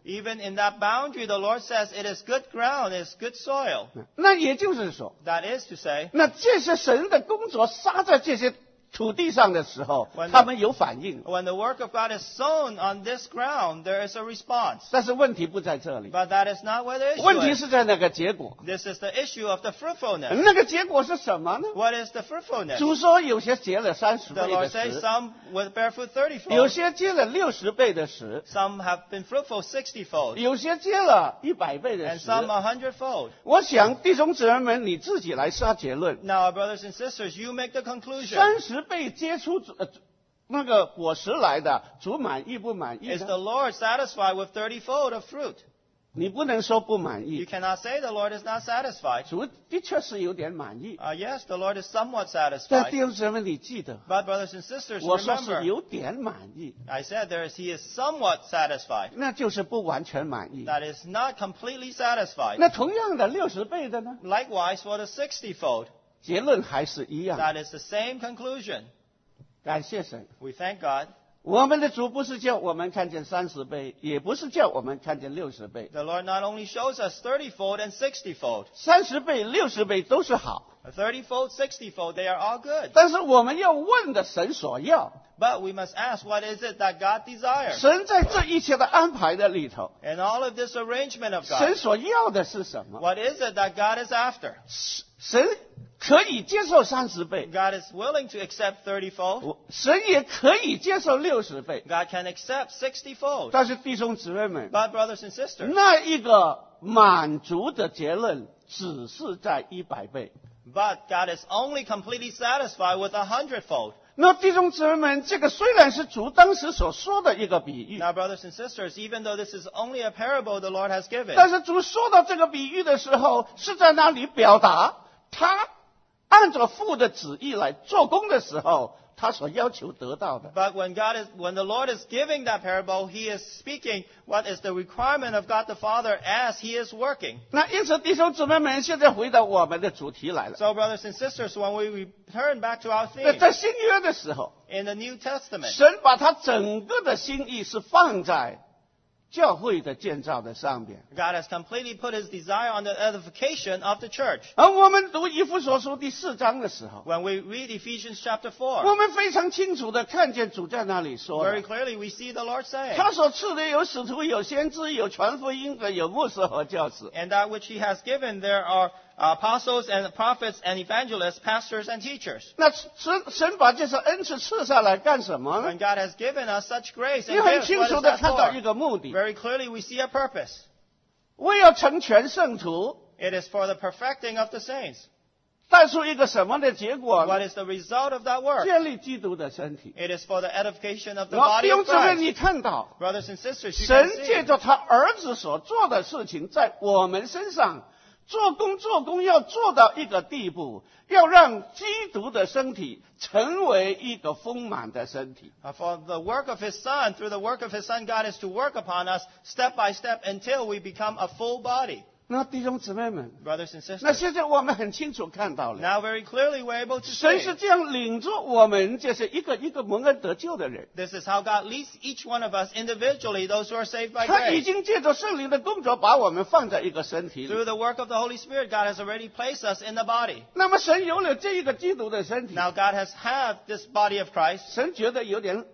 Even in that boundary, the Lord says it is good ground, it is good soil. 那也就是说， That is to say, 那这些神的工作撒在这些土地上的时候 When，the- 他们有反应。 when the work of God is sown on this ground, there is a response. 但是问题不在这里， But that is not where the 问题 issue is. 是在那个结果。 This is the issue of the fruitfulness. 那个结果是什么呢？ What is the fruitfulness? 主说有些结了三十 The 倍的 Lord says 实， some will bear fruit thirty 有 fold. 些结了六十倍的实， Some have been fruitful sixty fold. 有些结了一百倍的 And 实。 some a hundred fold. 我想弟兄姊妹们，你自己来下结论。 Now, brothers and sisters, you make the conclusion. 三十倍结出呃那个果实来的，主满意不满意 Is 呢？ the Lord satisfied with thirty fold of fruit? 你不能说不满 You 意， cannot say the Lord is not satisfied. 主的确是有点满意。 Uh, yes, the Lord is somewhat 但 satisfied. 弟兄姊妹，你记得， But, brothers and sisters, 我说是 remember, 有点满意， I said there is, he is somewhat satisfied. 那就是不完全满意。 That is not completely satisfied. 那同样的六十倍的呢？ Likewise, for the sixty fold, 结论还是一样。 that is the same conclusion. 感谢神， We thank God. 我们的主不是叫我们看见三十倍，也不是叫我们看见六十倍。 The Lord not only shows us thirty fold and sixty fold. 三十倍、六十倍都是好， thirty fold, sixty fold, they are all good. 但是我们要问的神所要， But we must ask, what is it that God desires? 神在这一切的安排的里头， In all of this arrangement of 神 God, 所要的是什么？ what is it that God is after? 神可以接受三十倍， God is willing to accept thirty fold. 神也可以接受六十倍。 God can accept sixty fold. 但是弟兄姊妹们， But, brothers and sisters, 那一个满足的结论只是在一百倍。 but God is only completely satisfied with a hundredfold. 那弟兄姊妹们，这个虽然是主当时所说的一个比喻， Now, brothers and sisters, even though this is only a parable the Lord has given, 但是主说到这个比喻的时候，是在那里表达他按照父的旨意来做工的时候，他所要求得到的。 but when God is, when the Lord is giving that parable, He is speaking what is the requirement of God the Father as He is working. 那因此，弟兄姊妹们，现在回到我们的主题来了。 So, brothers and sisters, when we return back to our 那 theme 在新约的时候， in the New Testament, 神把他整个的心意是放在教会的建造的上面。 God has completely put His desire on the edification of the church. 而我们读以弗所书第四章的时候， When we read Ephesians chapter 我 four, 们非常清楚的看见主在那里说 very 的， clearly we see the Lord saying, 他所赐的有使徒、有先知、有传福音的、有牧师和教师。 and that which He has given, there are apostles and prophets and evangelists, pastors and teachers. 那神神把这些恩赐赐下来干什么呢？ When God has given us such grace 你 and 很 gifts, 清 what 楚 is 的 that 看到一 for? 个目的， Very clearly we see a purpose. 为要成全圣徒， It is for the perfecting of the saints. 带出一个什么的结果呢？ What is the result of that work? 建立基督的身体。 It is for the edification of the 然后 body 弟兄 of 姊妹， Christ. 你看到 Brothers and sisters, you 神 can 借 see 着他儿子所做的事情，在我们身上做工做工，要做到一个地步，要让基督的身体成为一个丰满的身体。 Uh, For the work of His Son, through the work of His Son, God is to work upon us step by step until we become a full body. 那弟兄姊妹们， Brothers and 那 sisters, 现在我们很清楚看到了， now very clearly we're able to 神是 see 这样领着我们这些一个一个蒙恩得救的人， this is how God leads each one of us individually, those who are saved by 他已 grace. 经借着圣灵的工作，把我们放在一个身体里。 Through the work of the Holy Spirit, God has already placed us in the body. 那么神有了这一个基督的身体， Now God has had this body of Christ. 神觉得有点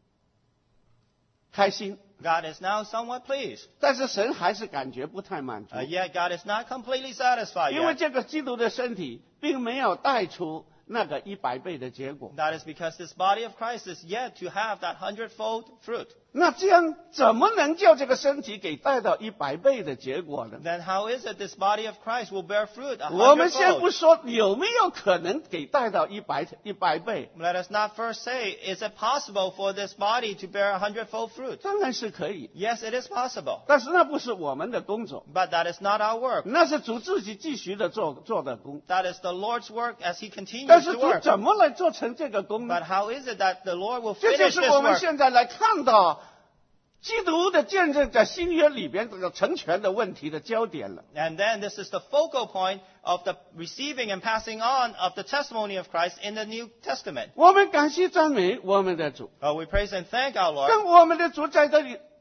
开心， God is now somewhat pleased. 但是神还是感觉不太满足 Uh,，yet God is not completely satisfied 因为 yet. 这个基督的身体并没有带出那个一百倍的结果。 That is because this body of Christ is yet to have that hundredfold fruit. 那这样怎么能叫这个身体给带到一百倍的结果呢？ Then how is it this body of Christ will bear fruit a 我们先不 hundredfold? 说有没有可能给带到一百一百倍， Let us not first say, is it possible for this body to bear a hundredfold fruit? 当然是可以， Yes, it is possible. 但是那不是我们的工作， But that is not our work. 那是主自己继续的做做的工。 That is the Lord's work as He 但 continues 是 to 主 work. 怎么来做成这个工呢 But？how is it that the Lord will 这就 finish 是 this 我们 work? 现在来看到基督的见证在新约里边这个成全的问题的焦点了。 And then this is the focal point of the receiving and passing on of the testimony of Christ in the New Testament. 我们感谢赞美我们的主， Uh, we praise and thank our Lord. 但我们的主在这里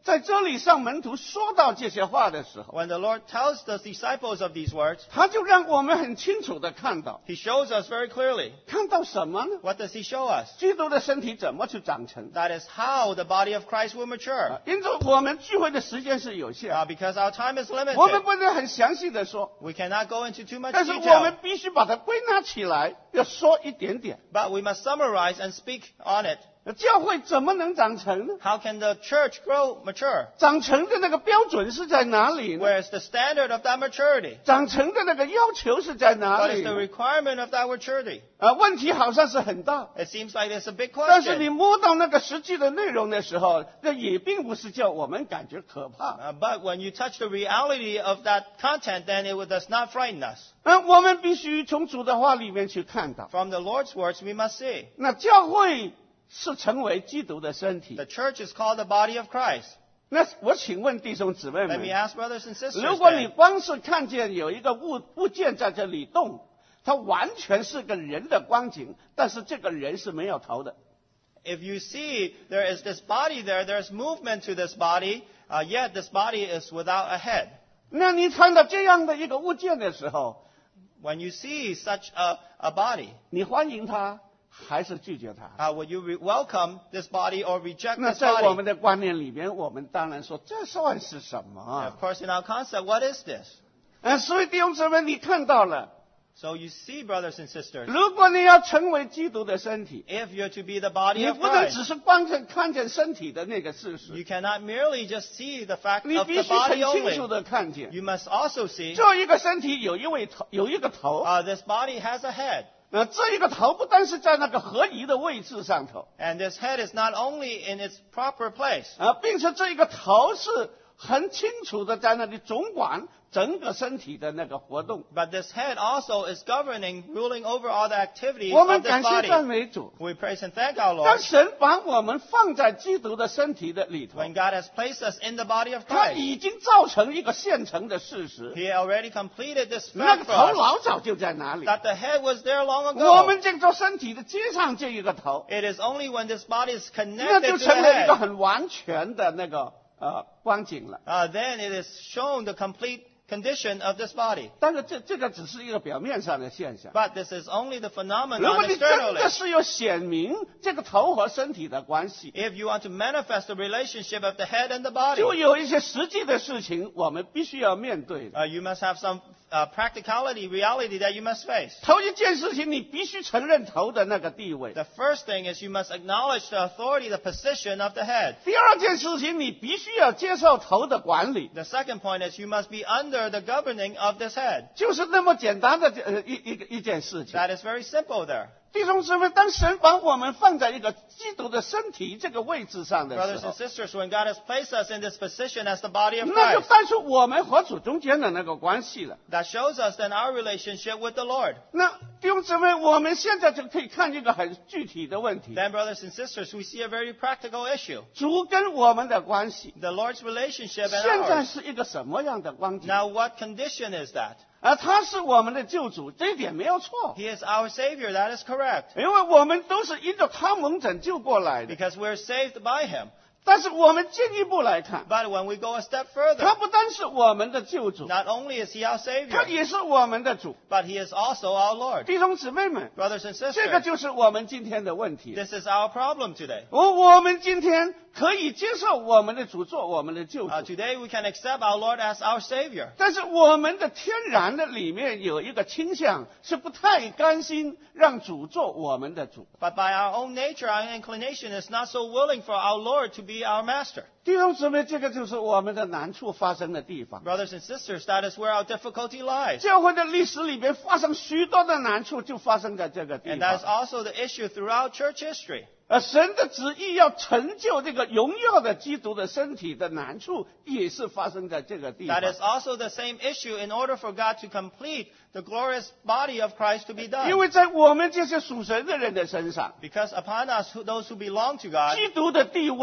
在这里上门徒说到这些话的时候， when the Lord tells the disciples of these words, 他就让我们很清楚的看到， He shows us very clearly. 看到什么呢？ What does He show us? 基督的身体怎么去长成？ That is how the body of Christ will mature. 因此我们聚会的时间是有限， Uh, because our time is 我们 limited, 不能很详细的说， we cannot go into too much 但是我 detail. 们必须把它归纳起来，要说一点点。 But we must summarize and speak on it. 教会怎么能长成呢？ How can the church grow mature? 长成的那个标准是在哪里呢？ Where is the standard of that maturity? 长成的那个要求是在哪 What 里 is 呢 the requirement of that maturity? 啊，问题好像是很大， It seems like it's a big 但是你 question. 摸到那个实际的内容的时候，这也并不是叫我们感觉可怕。 Uh, but when you touch the reality of that content, then it does not frighten us. 嗯，我们必须从主的话里面去看到， From the Lord's words, we must see. 那教会是成为基督的身体 The。church is called the body of Christ. 那我请问弟兄姊妹 Let me 们， ask brothers and sisters 如果你 then, 光是看见有一个物物件在这里动，它完全是个人的光景，但是这个人是没有头的。 if you see there is this body there, there's movement to this body, uh, yet this body is without a head. 那你看到这样的一个物件的时候， When you see such a, a body, 你欢迎它还是拒绝它？ uh, would you re- welcome this body or reject 那 this 在我 body? 们的观念里边，我们当然说这算是什么 And 啊 of？course, in our concept, what is this? 嗯，所以弟兄姊妹，你看到了， So you see, brothers and sisters, 如果你要成为基督的身体， if you're to be the body 你 of 不能 Christ, 只是光见看见身体的那个事 you 实， cannot merely just see the fact 你 of 必 the 须很 body 清楚 only. 的看见， You must also see 这一个身体有一位头，有一个头。 uh, this body has a head. 那这一个头不单是在那个合宜的位置上头， And this head is not only in its proper place, 啊，并且这一个头是很清楚的在那里总管整个身体的那个活动。 but this head also is governing, ruling over all the activities 我 of 们 this 感谢 body. 赞美主， We praise and thank our 当 Lord. 神把我们放在基督的身体的里头， When God has placed us in the body of 他 Christ, 已经造成一个现成的事实， He already completed this 那 fact 个 for 头 us, 老早就在哪里。 that the head was there long 我 ago. 们这座身体的接上这一个头， It is only when this body is 那 connected 就 to 成 the 了一个 head, 很完全的那个呃光景了。 uh, then it is shown the complete condition of this body. 但是这这个只是一个表面上的现象。 But this is only the 如 phenomenon 果你真的 externally. 是要显明这个头和身体的关系， If you want to manifest the relationship of the head and the body, 就有一些实际的事情我们必须要面对的。 uh, you must have some uh, practicality, reality that you must face. 头一件事情，你必须承认头的那个地位； The first thing is you must acknowledge the authority, the position of the head. 第二件事情，你必须要接受头的管理， The second point is you must be under the governing of this head. 就是那么简单的呃一一个一件事情。 That is very simple there. 弟兄姊妹，当神把我们放在一个基督的身体这个位置上的 Brothers 时 and 候， sisters, when God has placed us in this position as the body of 那就 Christ, 带出我们和主中间的那个关系了。 that shows us then our relationship with the Lord. 那弟兄姊妹，我们现在就可以看一个很具体的问题： Then, brothers and sisters, we see a very practical issue. 主跟我们的关系， The Lord's relationship and 现在 ours. 是一个什么样的光景？ Now, what condition is that? 而他是我们的救主，这一点没有错， He is our Savior. That is correct. 因为我们都是因着他蒙拯救过来的。 Because we're saved by Him. 但是我们进一步来看， But when we go a step 他 further, 不单是我们的救主， not only is He our 他 Savior, 也是我们的主。 but He is also our Lord. 弟兄姊妹们， Brothers and 这个 sisters, 就是我们今天的问题。 this is our problem today. 我我们今天可以接受我们的主做我们的救 Uh, 主， today we can accept our Lord as our Savior. 但是我们的天然的里面有一个倾向，是不太甘心让主做我们的主。 But by our own nature, our inclination is not so willing for our Lord to be our Master. 弟兄姊妹，这个就是我们的难处发生的地方。 Brothers and sisters, that is where our difficulty lies. 教会的历史里边发生许多的难处，就发生在这个地 And that is 方。 also the issue throughout church history. 而神的旨意要成就这个荣耀的基督的身体的难处，也是发生在这个地方 That。is also the same issue in order for God to complete the glorious body of Christ to be 因 done. 为在我们这些属神的人的身上， Because upon us, who, those who belong to God, 基督的地位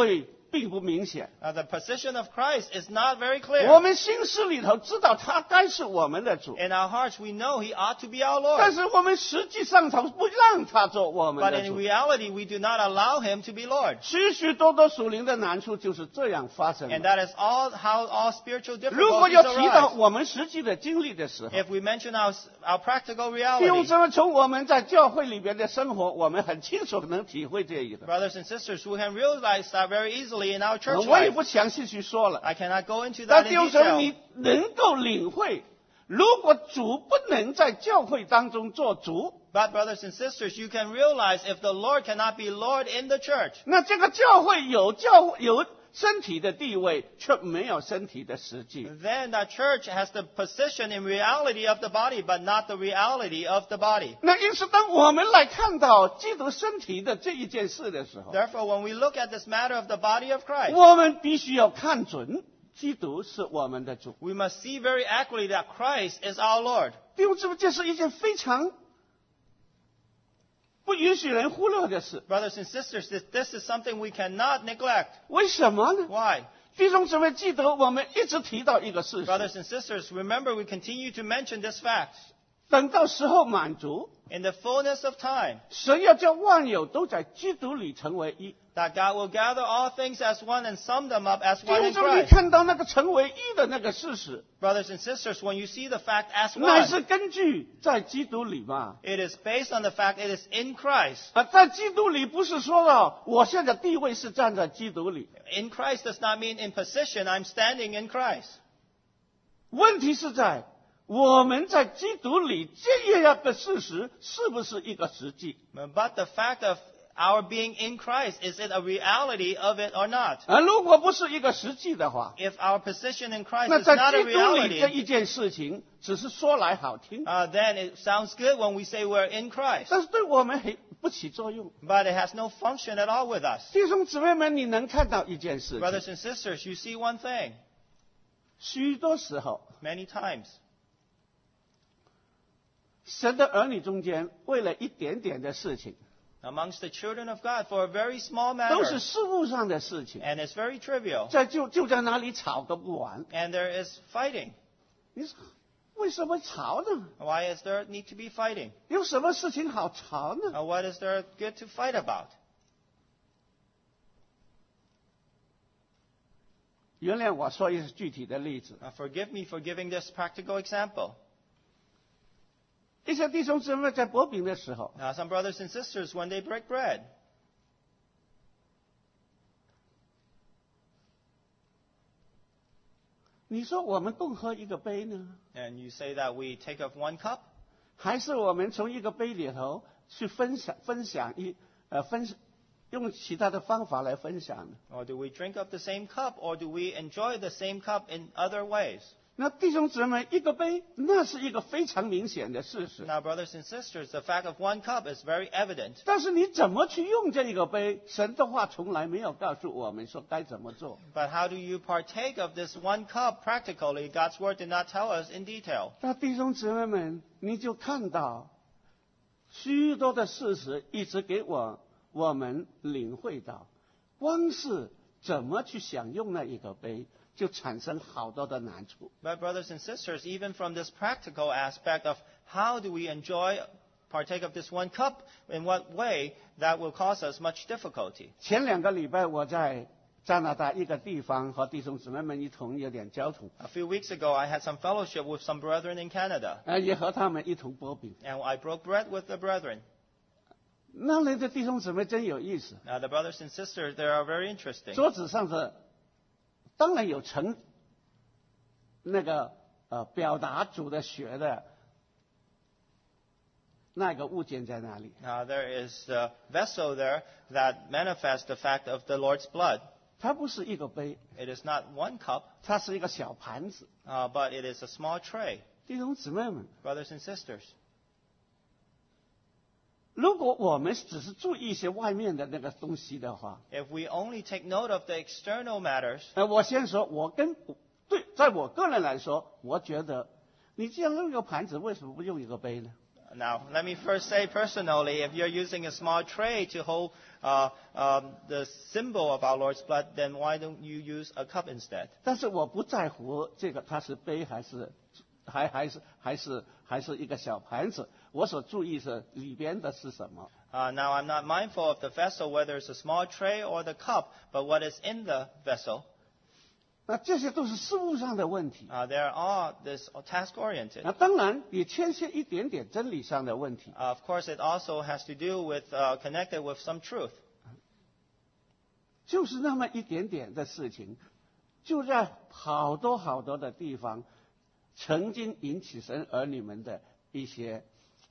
并不明显。 Uh, the position of Christ is not very 我 clear. 们心思里头知道他该是我们的主， In our hearts, we know He ought to be our 但 Lord. 是我们实际上头不让他做我们 But 的 in 主。 reality, we do not allow Him to be Lord. 许许多多属灵的难处就是这样发生 And 的。 that is all how all spiritual 如果 difficulties 要提到 arise. 我们实际的经历的时候， If we mention our, our practical 弟兄 reality, 姊妹，从我们在教会里边的生活，我们很清楚能体会这一个。 brothers and sisters, we can realize that very easily in our church 我也 life. 不详细去说了。 I cannot go into 但 that 弟 in 兄姊妹， detail. 你能够领会，如果主不能在教会当中做主， But brothers and sisters, you can realize if the Lord cannot be Lord in the church, 那这个教会有教有身体的地位，却没有身体的实际。 then that church has the position in reality of the body, but not the reality of the body. 那因此，当我们来看到基督身体的这一件事的时候， Therefore, when we look at this matter of the body of Christ, 我们必须要看准基督是我们的主。 we must see very accurately that Christ is our Lord. 弟兄姊妹，这是一件非常不允许人忽略的事。 Brothers and sisters, this, this is something we cannot neglect. 为什么呢？ Why? 弟兄姊妹，记得我们一直提到一个事实： Brothers and sisters, remember we continue to mention this fact. 等到时候满足， In the fullness of time, 神要叫万有都在基督里成为一。 that God will gather all things as one and sum them up as 弟 one 兄 in 姊妹，你 Christ. 看到那个成为一的那个事实， Brothers and sisters, when you see the fact as 乃 one, 是根据在基督里嘛。 it is based on the fact it is in Christ. 啊，在基督里不是说了我现在地位是站在基督里， In Christ does not mean in position, I'm standing in Christ. 问题是在我们在基督里这样的事实是不是一个实际？ But the fact of our being in Christ, is it a reality of it or not? 啊，如果不是一个实际的话， If our position in Christ 那 is 在 not 基 a 督里这 reality, 一件事情只是说来好听， uh, then it sounds good when we say we're in Christ. 但是对我们很不起作用。 But it has no function at all with us. 弟兄姊妹们，你能看到一件事情， Brothers and sisters, you see one thing. 许多时候， Many times, 神的儿女中间为了一点点的事情， amongst the children of God, for a very small 都是 matter, 事物上的事情， and it's very trivial, 在就就在那里吵个不完。 and there is fighting. 你说为什么吵呢？ Why is there need to be fighting? 有什么事情好吵呢？ Uh, what is there good to fight about? 原谅我说一个具体的例子。 Uh, forgive me for giving this practical example. 一些弟兄姊妹在薄饼的时候， Now, some brothers and sisters, when they break bread, 你说我们共喝一个杯呢， and you say that we take of one cup, 还是我们从一个杯里头去分享分享一呃分用其他的方法来分享呢？ or do we drink of the same cup, or do we enjoy the same cup in other ways? 那弟兄姊妹，一个杯那是一个非常明显的事实。 Now, brothers and sisters, the fact of one cup is very evident. 但是你怎么去用这个杯？神的话从来没有告诉我们说该怎么做。 But how do you partake of this one cup practically? God's word did not tell us in detail. 那弟兄姊妹们，你就看到许多的事实，一直给我我们领会到，光是怎么去享用那一个杯，就产生好多的难处。 But brothers and sisters, even from this practical aspect of how do we enjoy, partake of this one cup, in what way, that will cause us much difficulty. 前两个礼拜我在加拿大一个地方和弟兄姊妹们一同有点交通， A few weeks ago, I had some fellowship with some brethren in Canada, 呃，也和他们一同剥饼。 and I broke bread with the brethren. 那里的弟兄姊妹真有意思， Now, the brothers and sisters, they are very interesting. 桌子上是当然有盛那个呃表达主的血的那个物件在那里。 Now, there is a vessel there that manifests the fact of the Lord's blood. 它不是一个杯， It is not one cup, 它是一个小盘子。 uh, but it is a small tray. 弟兄姊妹们， Brothers and sisters, 如果我们只是注意一些外面的那个东西的话， if we only take note of the external matters, 呃，我先说，我跟对，在我个人来说，我觉得你既然用一个盘子，为什么不用一个杯呢？ Now, let me first say personally, if you're using a small tray to hold uh, um, the symbol of our Lord's blood, then why don't you use a cup instead? 但是我不在乎这个它是杯还是还还是还是还是一个小盘子，我所注意是里边的是什么。 Uh, now, I'm not mindful of the vessel, whether it's a small tray or the cup, but what is in the vessel. 那这些都是事物上的问题。 Uh, they're all this task-oriented. 那当然也牵涉一点点真理上的问题。 Uh, of course, it also has to do with uh, connected with some truth. 就是那么一点点的事情，就在好多好多的地方，曾经引起神儿女们的一些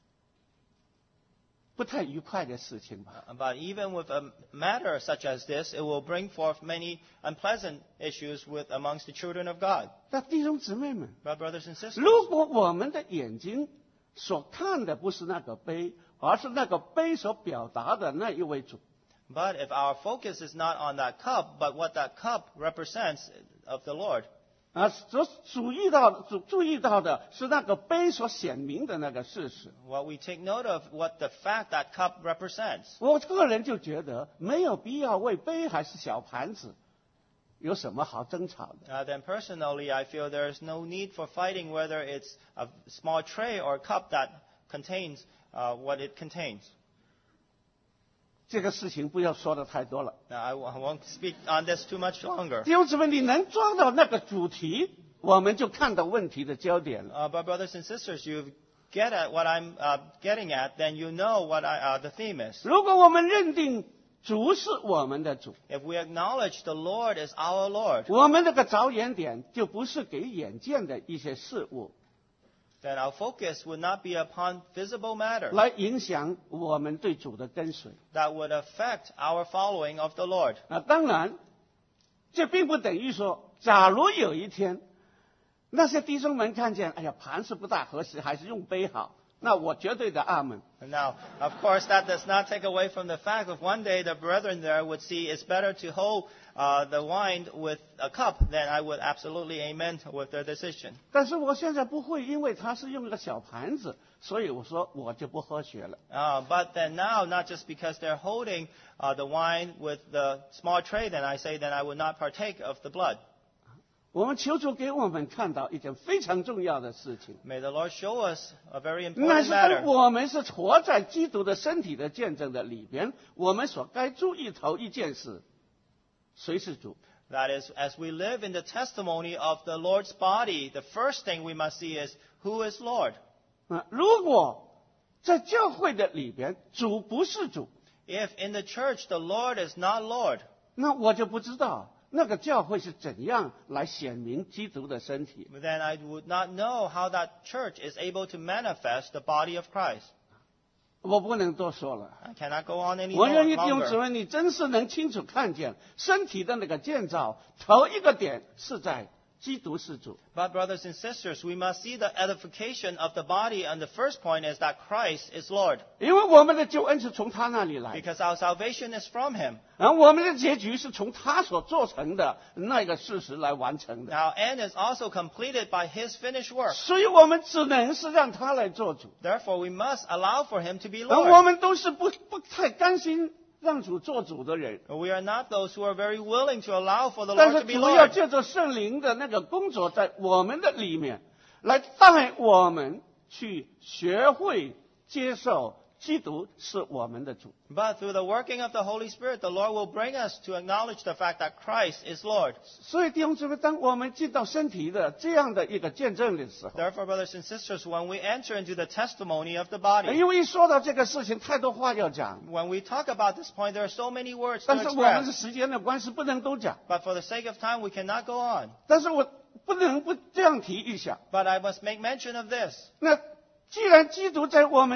不太愉快的事情吧。 But even with a matter such as this, it will bring forth many unpleasant issues with amongst the children of God. 那弟兄姊妹们， But brothers and sisters, 如果我们的眼睛所看的不是那个杯，而是那个杯所表达的那一位主， but if our focus is not on that cup, but what that cup represents of the Lord, 啊，所注意到注注意到的是那个杯所显明的那个事实。 what we take note of, what the fact that cup represents. 我个人就觉得没有必要为杯还是小盘子有什么好争吵的。 Uh, then personally, I feel there is no need for fighting whether it's a small tray or cup that contains uh, what it contains. 这个事情不要说的太多了。 Now, I, w- I won't speak on this too much longer. 弟兄姊妹，你能抓到那个主题，我们就看到问题的焦点了。 Uh, but brothers and sisters, you get at what I'm uh, getting at, then you know what I, uh, the theme is. 如果我们认定主是我们的主， If we acknowledge the Lord is our Lord, 我们这个着眼点就不是给眼见的一些事物 then our focus would not be upon visible matter 来影响我们对主的跟随。 that would affect our following of the Lord. 啊，当然，这并不等于说，假如有一天那些弟兄们看见，哎呀，盘子不大合适，还是用杯好，那我绝对的阿门。 Now, of course, that does not take away from the fact that one day the brethren there would see it's better to hold uh, the wine with a cup, then I would absolutely amen with their decision. 但是我现在不会因为他是用一个小盘子，所以我说我就不喝血了。 Uh, but then now, not just because they're holding uh, the wine with the small tray, then I say then I would not partake of the blood. 我们求主给我们看到一件非常重要的事情， May the Lord show us a very 那 important 是当 matter. 我们是活在基督的身体的见证的里边，我们所该注意头一件事，谁是主？ That is, as we live in the testimony of the Lord's body, the first thing we must see is who is Lord. 啊，如果在教会的里边，主不是主， If in the church the Lord is not Lord, 那我就不知道那个教会是怎样来显明基督的身体。 then I would not know how that church is able to manifest the body of Christ. 我不能多说了。 I cannot go on any 我愿意 more 弟兄姊 longer. 妹，你真是能清楚看见身体的那个建造，头一个点是在基督是主。 But brothers and sisters, we must see the edification of the body, and the first point is that Christ is Lord, 因为我们的救恩是从他那里来的， because our salvation is from Him. 然后我们的结局是从他所做成的那个事实来完成的， Our end is also completed by His finished work. 所以我们只能是让他来做主。 Therefore, we must allow for Him to be 而我 Lord. 们都是不不太甘心让主做主的人， We are not those who are very willing to allow for the 但 Lord 是 to be 主要 Lord. 借着圣灵的那个工作，在我们的里面来带我们去学会接受基督是我们的主。 But through the working of the Holy Spirit, the Lord will bring us to acknowledge the fact that Christ is Lord. 所以弟兄姊妹，当我们进到身体的这样的一个见证的时候， Therefore, brothers and sisters, when we enter into the testimony of the body, 因为一说到这个事情，太多话要讲， when we talk about this point, there are so many words to 但是我们是 express. 时间的关系，不能都讲。 But for the sake of time, we cannot go on. 但是我不能不这样提一下， But I must make mention of this. 那既然基督在我们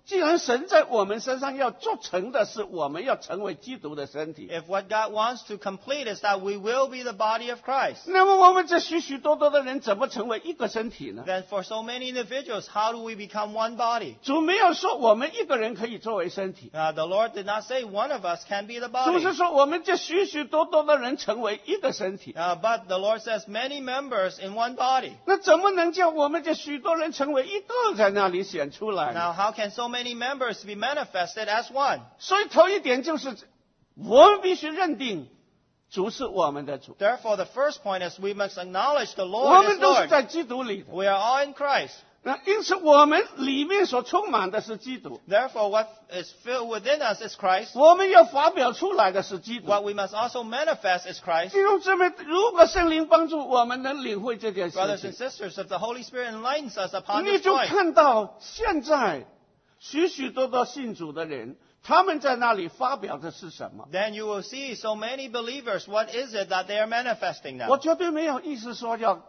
既然神在我们身上要做成的是我们要成为基督的身体， If what God wants to complete is that we will be the body of Christ, 那么我们这许许多多的人怎么成为一个身体呢？ then for so many individuals, how do we become one body? 主没有说我们一个人可以作为身体， Uh, the Lord did not say one of us can be the 主 body. 是说我们这许许多多的人成为一个身体。 Uh, but the Lord says many members in one body. 那怎么能叫我们这许多人成为一个在那里显出来呢？ Now, how can so many members be manifested as one? 所以头一点就是我们必须认定主是我们的主， Therefore, the first point is we must acknowledge the 我 Lord 们 is 都是 Lord. 在基督里的。 We are all in Christ. 那因此我们里面所充满的是基督， Therefore, what is filled within us is Christ. 我们要发表出来的是基督。 What we must also manifest is Christ. 弟兄姊妹，如果圣灵帮助我们能领会这件事 Brothers 情 and，sisters, if the Holy Spirit enlightens us upon 你 this 就 point, 看到现在许许多多信主的人，他们在那里发表的是什么？ then you will see so many believers. What is it that they are manifesting 我 now? 绝对没有意思说要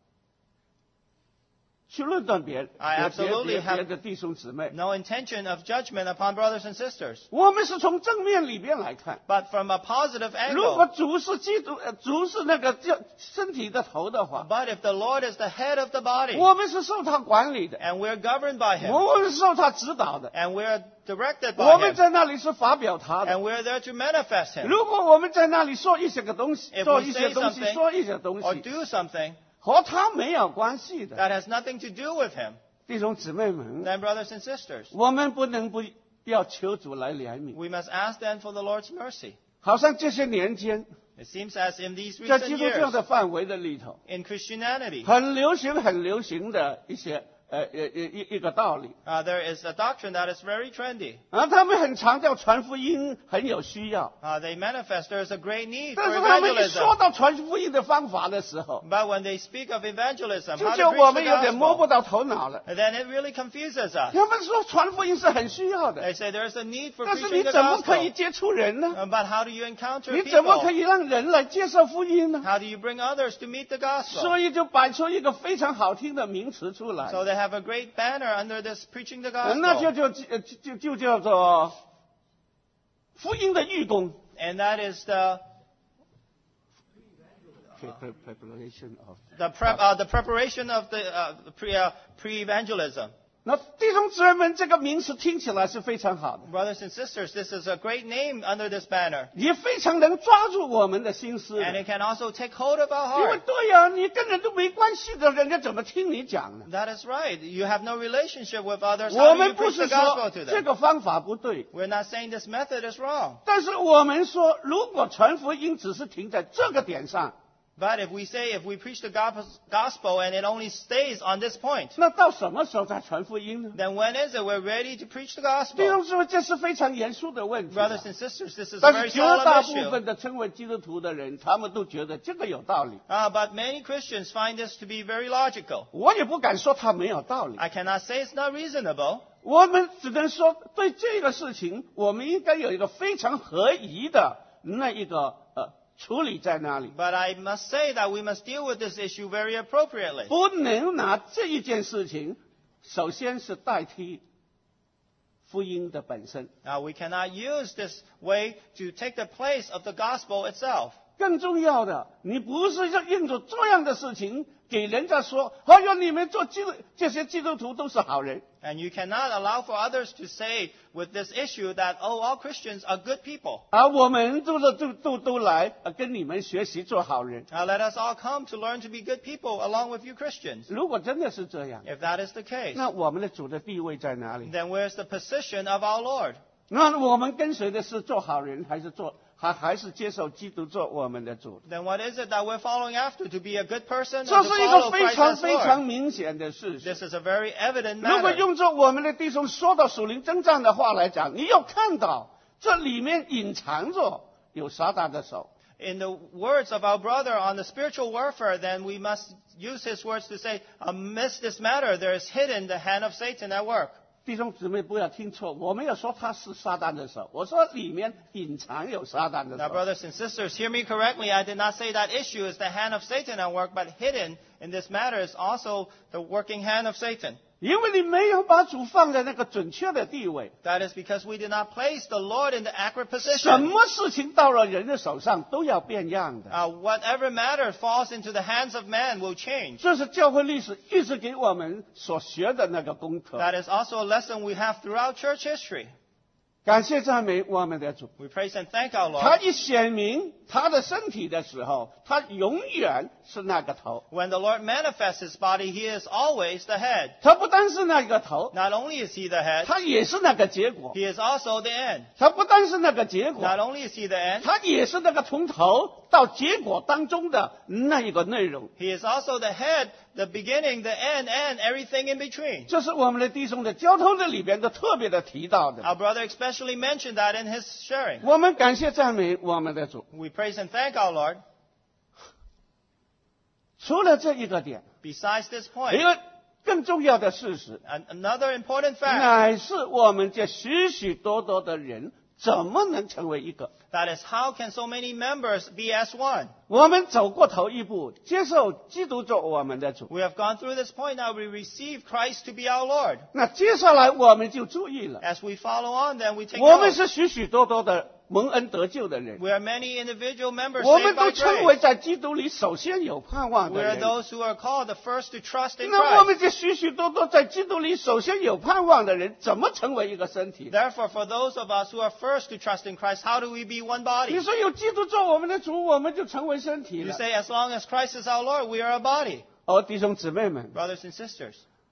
去论断别人， I 别别 absolutely 别 have- 别的弟兄姊妹。 No intention of judgment upon brothers and sisters. 我们是从正面里边来看。 But from a positive 如果 angle, 主是基督，呃主是那个叫身体的头的话， but if the Lord is the head of the body, 我们是受他管理的， and we're governed by Him, 我们是受他指导的， and we're directed 我 by 们 Him, 在那里是发表他的。 and we're there to manifest Him, 如果我们在那里说一些个东西， If we 做一些 say 东西， something 说一些东 or 西， do something 和他没有关系的， that has nothing to do with Him, 弟兄姊妹们， then brothers and sisters, 我们不能不要求主来怜悯。 we must ask then for the Lord's mercy. 好像这些年间， It seems as in these 在 recent 基督教 years, 的范围的里头， in Christianity, 很流行、很流行的一些呃呃一一一个道理 uh, there is a doctrine that is very trendy. 啊，他们很强调传福音很有需要， Uh, they manifest there is a great need 但 for 是他们一 evangelism. 说到传福音的方法的时候， But when they speak of evangelism, 就 how 叫 to 我 preach 们 the 有点摸不 gospel, 到头脑了。 and then it really confuses us. 他们说传福音是很需要的， They say there is a need for 但是 preaching 你 the 怎么可以 gospel. 接触人呢？ Uh, But how do you encounter 你怎么可 people? 以让人来接受福音呢？ How do you bring others to meet the gospel? 所以就摆出一个非常好听的名词出来， So they have a great banner under this preaching the 那就 gospel. 就就就就叫做福音的预工。 And that is the, Preparation of the, prep, uh, the preparation of the uh, pre, uh, pre-evangelism. 那弟兄姊妹们，这个名词听起来是非常好的， Brothers and sisters, this is a great name under this banner. 也非常能抓住我们的心思的。 And it can also take hold of our 因为 heart. 对呀、你跟人都没关系的，人家怎么听你讲呢？ That is right. You have no relationship with others. 我 How do 们 you 不 preach 是 the 说 gospel to 这 them? 个方法不对， We're not saying this method is wrong. 但是我们说，如果传福音只是停在这个点上， But if we say, if we preach the gos- gospel and it only stays on this point, 那到什么时候再传福音呢？ then when is it we're ready to preach the 弟 gospel? 兄姊妹，这是非常严肃的问题啊、 Brothers and sisters, this is a 但 very 是绝大 solemn 部 issue. 分的称为基督徒的人，他们都觉得这个有道理。 Uh, but many Christians find this to be very logical. 我也不敢说他没有道理， I cannot say it's not reasonable. 我们只能说对这个事情，我们应该有一个非常合宜的那一个呃处理在那里， But I must say that we must deal with this issue very appropriately. 不能拿这一件事情，首先是代替福音的本身。 Now, we cannot use this way to take the place of the gospel itself. 更重要的，你不是要用着这样的事情给人家说，哎呦，你们做基督这些基督徒都是好人。 And you cannot allow for others to say with this issue that, oh, all Christians are good people. 而我们都是都都都来呃跟你们学习做好人。 Now, let us all come to learn to be good people along with you Christians. 如果真的是这样， If that is the case, 那我们的主的地位在哪里？ then where's the position of our Lord? 那我们跟随的是做好人，还是做还还是接受基督做我们的主？ Then what is it that we're following after? To be a good person 这 or to 是一个 follow 非 Christ 常 as 非常 Lord? 明显的事实。 This is a very evident 如果 matter. 用着我们的弟兄说到属灵征战的话来讲，你要看到这里面隐藏着有撒旦的手。 In the words of our brother on the spiritual warfare, then we must use his words to say, amidst this matter, there is hidden the hand of Satan at work. 弟兄姊妹不要听错，我没有说他是撒旦的手，我说里面隐藏有撒旦的 Now, 手。 brothers and sisters, hear me correctly. I did not say that issue is the hand of Satan at work, but hidden in this matter is also the working hand of Satan. 因为你没有把主放在那个准确的地位。 That is because we did not place the Lord in the accurate 什 position. 么事情到了人的手上都要变样的。 Uh, whatever matter falls into the hands of man will change. 这是教会历史一直给我们所学的那个功课。 That is also a lesson we have throughout church history. 感谢赞美我们的主。 We praise and thank our 他 Lord. 一显明他的身体的时候，他永远是那个头。 When the Lord manifests his body, he is always the head. 他不单是那个头， Not only is he the head, 他也是那个结果。 he is also the end. 他不单是那个结果， Not only is he the end, 他也是那个从头到结果当中的那一个内容。 he is also the head, the beginning, the end, and everything in between. 这是我们的弟兄的交通的里边都特别的提到的。 Our brother especially mentioned that in his sharing. 我们感谢赞美我们的主。 We praise and thank our Lord. 除了这一个点， Besides this 一 point, 个更重要的事实， an- another important fact, 乃是我们这许许多多的人怎么能成为一个？ that is, how can so many members be as one? 我们走过头一步，接受基督做我们的主。 We have gone through this point now. We receive Christ to be our Lord. 那接下来我们就注意了， As we follow on, then we take 我们 note. 是许许多多的蒙恩得救的人， We are many individual members 我 saved 们 by 都称为 grace. 在基督里首先有盼望 We 的 are 人。 those who are called the first to trust in 那我 Christ. 们这许许多多在基督里首先有盼望的人，怎么成为一个身体？ Therefore, for those of us who are first to trust in Christ, how do we be one 你 body? 说有基督做我们的主，我们就成为身体 You 了。 say, as long as Christ is our Lord, we are a body. 哦，弟兄姊妹们， Brothers and sisters,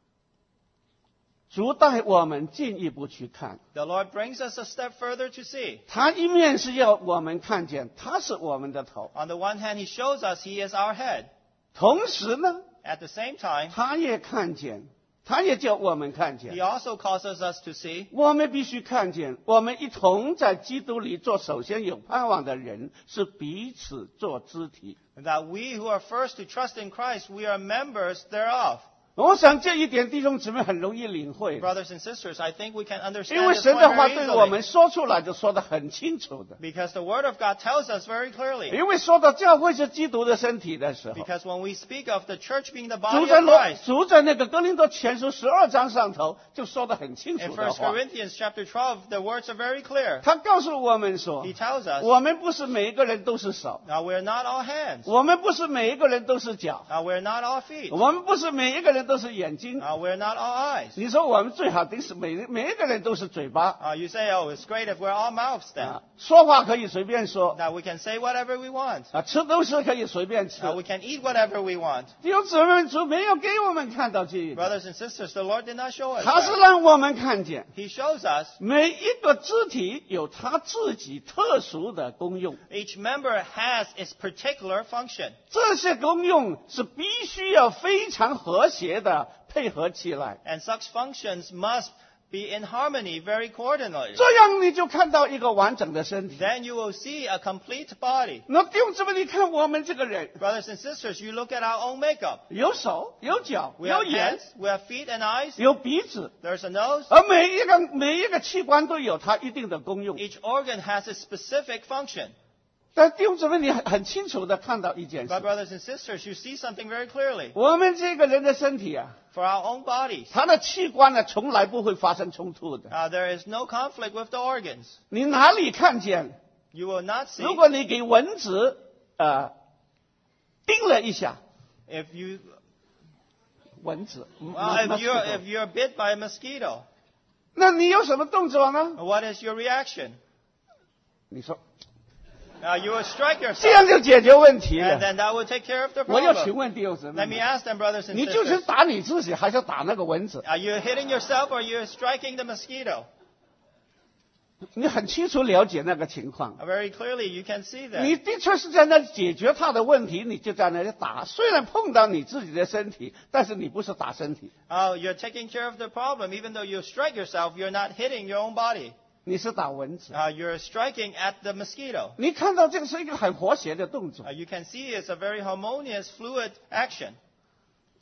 主带我们进一步去看， the Lord brings us a step further to see. 他一面是要我们看见他是我们的头， On the one hand, He shows us He is our head. 同时呢， At the same time, 他也看见，他也叫我们看 He 见。 also causes us to see 我们必须看见，我们一同在基督里做首先有盼望的人，是彼此做肢体。 that we who are first to trust in Christ, we are members thereof. 我想这一点弟兄姊妹很容易领会， Brothers and sisters, I think we can 因 understand 为 this 神 point 的话 very 对我 easily. 们说出来就说得很清楚的。 Because the Word of God tells us very clearly. 因为说到教会是基督的身体的时候， Because when we speak of the church being the 主 body 在 of 罗 Christ, 主在那个哥林多前书十二章上头就说得很清 in 楚的 First 话， Corinthians chapter twelve, the words are very clear. 他告诉我们说 He，tells us, 我们不是每一个人都是手， now we're not all hands. 我们不是每一个人都是脚， Now we're not all feet. 我们不是每一个人都是眼睛。 Now we're not all eyes. 你说我们最好的是每每一个人都是嘴巴 Uh, you say, oh, it's great if we're all mouths then. 啊，说话可以随便说 Now we can say whatever we want. 啊，吃东西可以随便吃。 Now we can eat whatever we want. 弟兄姊妹，主没有给我们看到这一点， Brothers and sisters, the Lord did not show us 他是 that. 让我们看见 He shows us 每一个肢体有他自己特殊的功用， each member has its particular function. 这些功用是必须要非常和谐的配合起来， And such functions must be in harmony very coordinately. 这样你就看到一个完整的身体。 Then you will see a complete body. 那弟兄姊妹，你看我们这个人， Brothers and sisters, you look at our own makeup. 有手、有脚、 We 有 have 眼 hands,、we have feet and eyes. 有鼻子， There's a nose. 而每一个每一个器官都有它一定的功用。 Each organ has its specific function. 但弟兄姊妹，你很很清楚的看到一件 But 事， brothers and sisters, you see something very clearly. 我们这个人的身体啊， For our own bodies, 它的器官呢，从来不会发生冲突的。 uh, there is no conflict with the organs. 你哪里看见？ You will not see 如果你给蚊子呃叮了一下， if you 蚊子， well, if you're if 嗯 you're bit by a mosquito. 那你有什么动作呢？ What is your reaction? 你说 Now you will strike 这 yourself, 样就解决问题 and 了。 then that will take care of the 我要请 problem. 问弟兄姊 Let me 妹， ask them, brothers and 你就是 sisters, 打你自己，还是打那个蚊子？ are you hitting yourself or you're striking the mosquito? 你很清楚了解那个情况。 Very clearly, you can see 你 that. 的确是在那里解决他的问题，你就在那里打。虽然碰到你自己的身体，但是你不是打身体， Oh, you're taking care of the problem. Even though you strike yourself, you're not hitting your own body. 你是打蚊子。 Uh, you're striking at the mosquito. 你看到这个是一个很和谐的动作 Uh,，you can see it's a very harmonious, fluid action.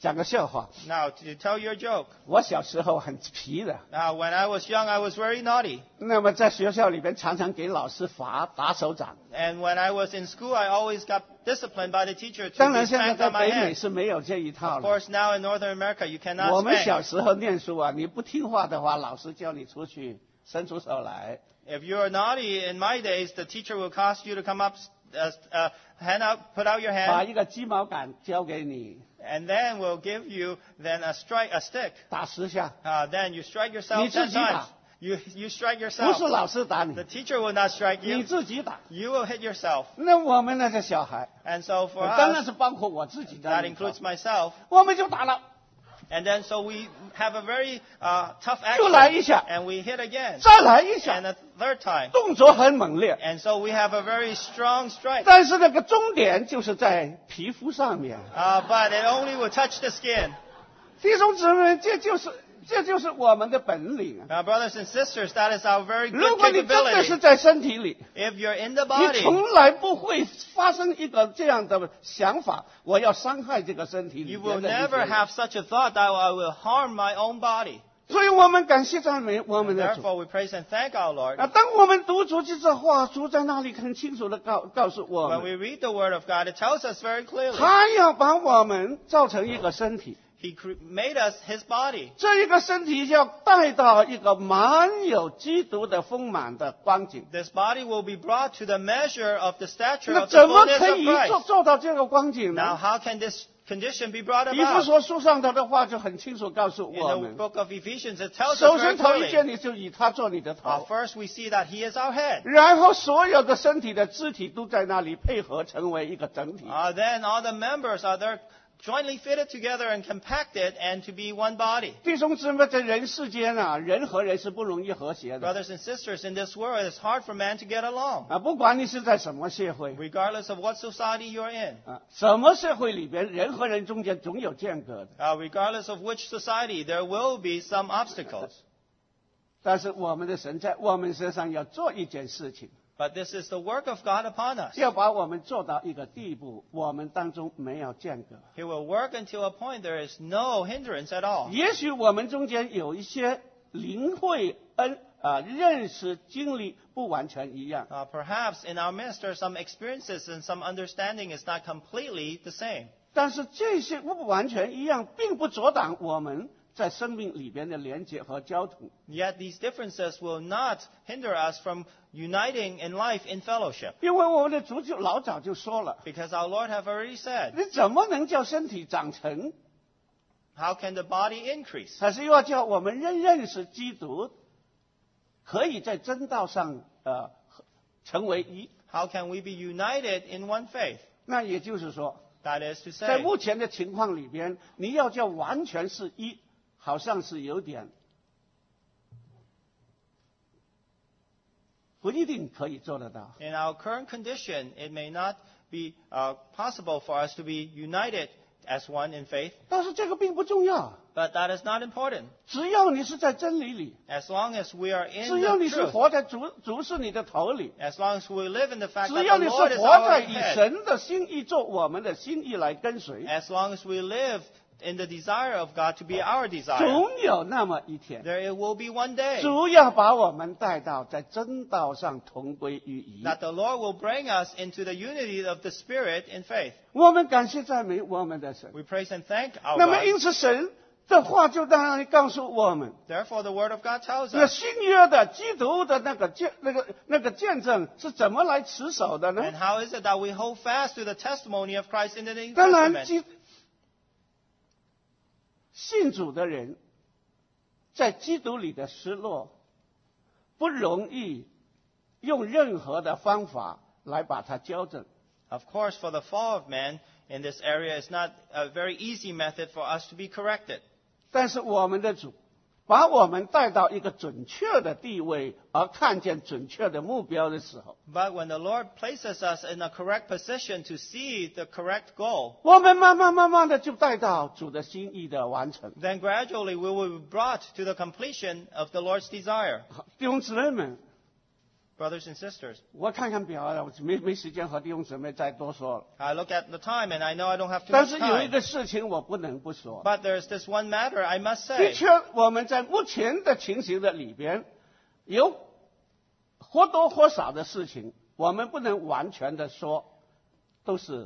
讲个笑话。 Now, to tell you a joke. 我小时候很皮的， Now, when I was young, I was very naughty. 那么在学校里边常常给老师罚打手掌。 And when I was in school, I always got disciplined by the teacher to 当 be 然，现在 spanked 在 on my 北美 hand. 是没有这一套 Of 了。 course, now in Northern America, you 我 cannot 们小 spank. 时候念书啊，你不听话的话，老师叫你出去，伸出手来。 If you are naughty, in my days, the teacher will ask you to come up, uh, uh, hand out, put out your 把 hand, 一个鸡毛掸交给你， and then will give you then a strike, a stick. 打十下， Uh, then you strike yourself 你自 ten 己打。 times. You, you strike 不 yourself. 是老师打你 The，teacher will not strike 你 you. 自己打。 You will hit yourself. 那我们那些小孩， And so for 当然 us, 是包括我自己在 that 里头 includes myself. 我们就打了， And then so we have a very uh, tough 又来一 action. 下， And we hit again. 再来一 And 下， a third time. 动作很猛烈， And so we have a very strong strike. 但是那个终点就是在皮肤上面。 Uh, but it only will touch the skin. 弟兄姊妹，这就是这就是我们的本领啊！ Now, brothers and sisters, that is our very 如 good 果你真的 capability. 是在身体里， If you're in the 你 body, 从来不会发生一个这样的想法，我要伤害这个身体里 you 边 will 的一些 never 人。 have such a thought that I will harm my own body. 所以我们感谢赞美我们的主 Therefore, we praise and thank our Lord. 啊！当我们读主这话，主在那里很清楚的告告诉我 When 们， we read the Word of God, it tells us very clearly. 他要把我们造成一个身体， He cre- made us His body. 这一个身体要带到一个满有基督的丰满的光景。 This body will be brought to the measure of the stature 那 of the 怎么 fullness 可 of 以做 Christ. 做到这个光景 Now, 呢？ how can this condition be brought 以弗 about? 所书上头的话就很清楚告诉 In 我 the 们， book of Ephesians, it tells us 首 very 先头一件 clearly. 你就以他做你的 Uh, 头， first, we see that He is our head. 然后所有的身体的肢体都在那里配合成为一个整体。 Uh, then all the members are there jointly fitted together and compacted and to be one body. 弟兄姊妹，在人世间啊，人和人是不容易和谐的 Brothers and sisters, in this world, it's hard for man to get along, 啊，不管你是在什么社会 regardless of what society you're in. 啊，什么社会里边，人和人中间总有间隔的。 Uh, regardless of which society, there will be some obstacles. 但是我们的神在我们身上要做一件事情， But this is the work of God upon us. 要把我们做到一个地步，我们当中没有间隔。 He will work until a point there is no hindrance at all. 也许我们中间有一些灵会恩啊、认识经历不完全一样， Uh, perhaps in our midst there are some experiences and some understanding is not completely the same. 但是这些不完全一样，并不阻挡我们在生命里边的连接和交通。 Yet these differences will not hinder us from uniting in life in fellowship. 因为我们的主就老早就说了， Because our Lord have already said, 你怎么能叫身体长成？ how can the body increase? 还是要叫我们认认识基督，可以在真道上呃成为一。 How can we be united in one faith? 那也就是说， That is to 在 say, 目前的情况里边，你要叫完全是一，好像是有点不一定可以做得到。 in our current condition, it may not be uh, possible for us to be united as one in faith, 但是这个并不重要， but that is not important. 只要你是在真理里， As long as we are in 只要 the 你是 truth, 活在主主是你的头里， as long as we live in the fact 只 that 要 the 你是 Lord is 活 our 在以 head, 神的心意做我们的心意来跟随， as long as we live in the desire of God to be our desire, 总有那么一天， there it will be one day 主要把我们带到在真道上同归于一。 that the Lord will bring us into the unity of the Spirit in faith. 我们感谢赞美我们的神。 We praise and thank our 那么 God. 因此，神的话就在那里告诉我们， Therefore, the Word of God tells 那 us, 新约的基督的那个见那个那个见证是怎么来持守的呢 and？how is it that we hold fast to the testimony of Christ in the New 当然， Testament? 基信主的人在基督里的失落，不容易用任何的方法来把它矫正。 Of course, for the fall of man in this area is not a very easy method for us to be corrected. 但是我们的主把我们带到一个准确的地位，而看见准确的目标的时候， But when the Lord places us in a correct position to see the correct goal, 我们慢慢慢慢的就带到主的心意的完成。 then gradually we will be brought to the completion of the Lord's desire. 弟兄姊妹们， Brothers and sisters, 我看看表了，我没没时间和弟兄姊妹再多说了。 I look at the time and I know I don't have too 但 much 是有一 time. 个事情我不能不说。 But there's this one matter I must 的 say. 确，我们在目前的情形的里边，有或多或少的事情，我们不能完全的说都是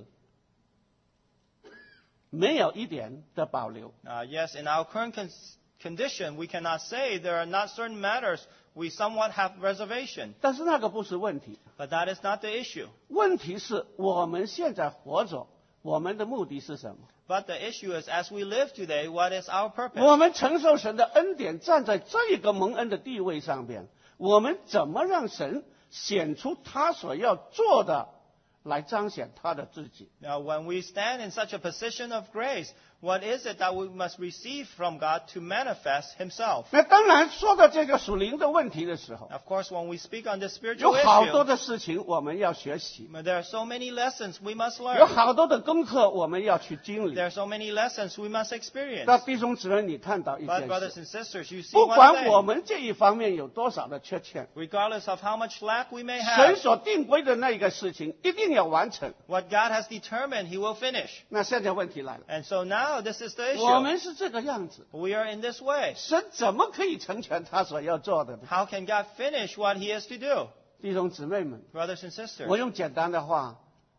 没有一点的保留。 Uh, yes, in our current con- condition, we cannot say there are not certain matters we somewhat have reservation. 但是那个不是问题， But that is not the issue. 问题是我们现在活着，我们的目的是什么？ But the issue is, as we live today, what is our purpose? 我们承受神的恩典，站在这一个蒙恩的地位上边，我们怎么让神显出他所要做的，来彰显他的自己？ Now, when we stand in such a position of grace, what is it that we must receive from God to manifest Himself? 那当然，说到这个属灵的问题的时候， Of course, when we speak on this 有 spiritual 好多 issue, 的事情我们要学习， there are so many lessons we must 有 learn. 好多的功课我们要去经历 There。are so many lessons we must experience. 那弟兄姊妹，你看到一 But 件 brothers 事， and sisters, you see 不 one 管我 thing. 们这一方面有多少的缺陷， Regardless of how much lack we may 神 have, 所定规的那个事情一定要完成。 what God has determined, He will finish. 那现在问题来了， And so now this is the 我 issue. 们是这个样子， We are in this way. 神怎么可以成全他所要做的呢？ How can God finish what He is to do? 弟兄姊妹们， Brothers and sisters, 我用简单的话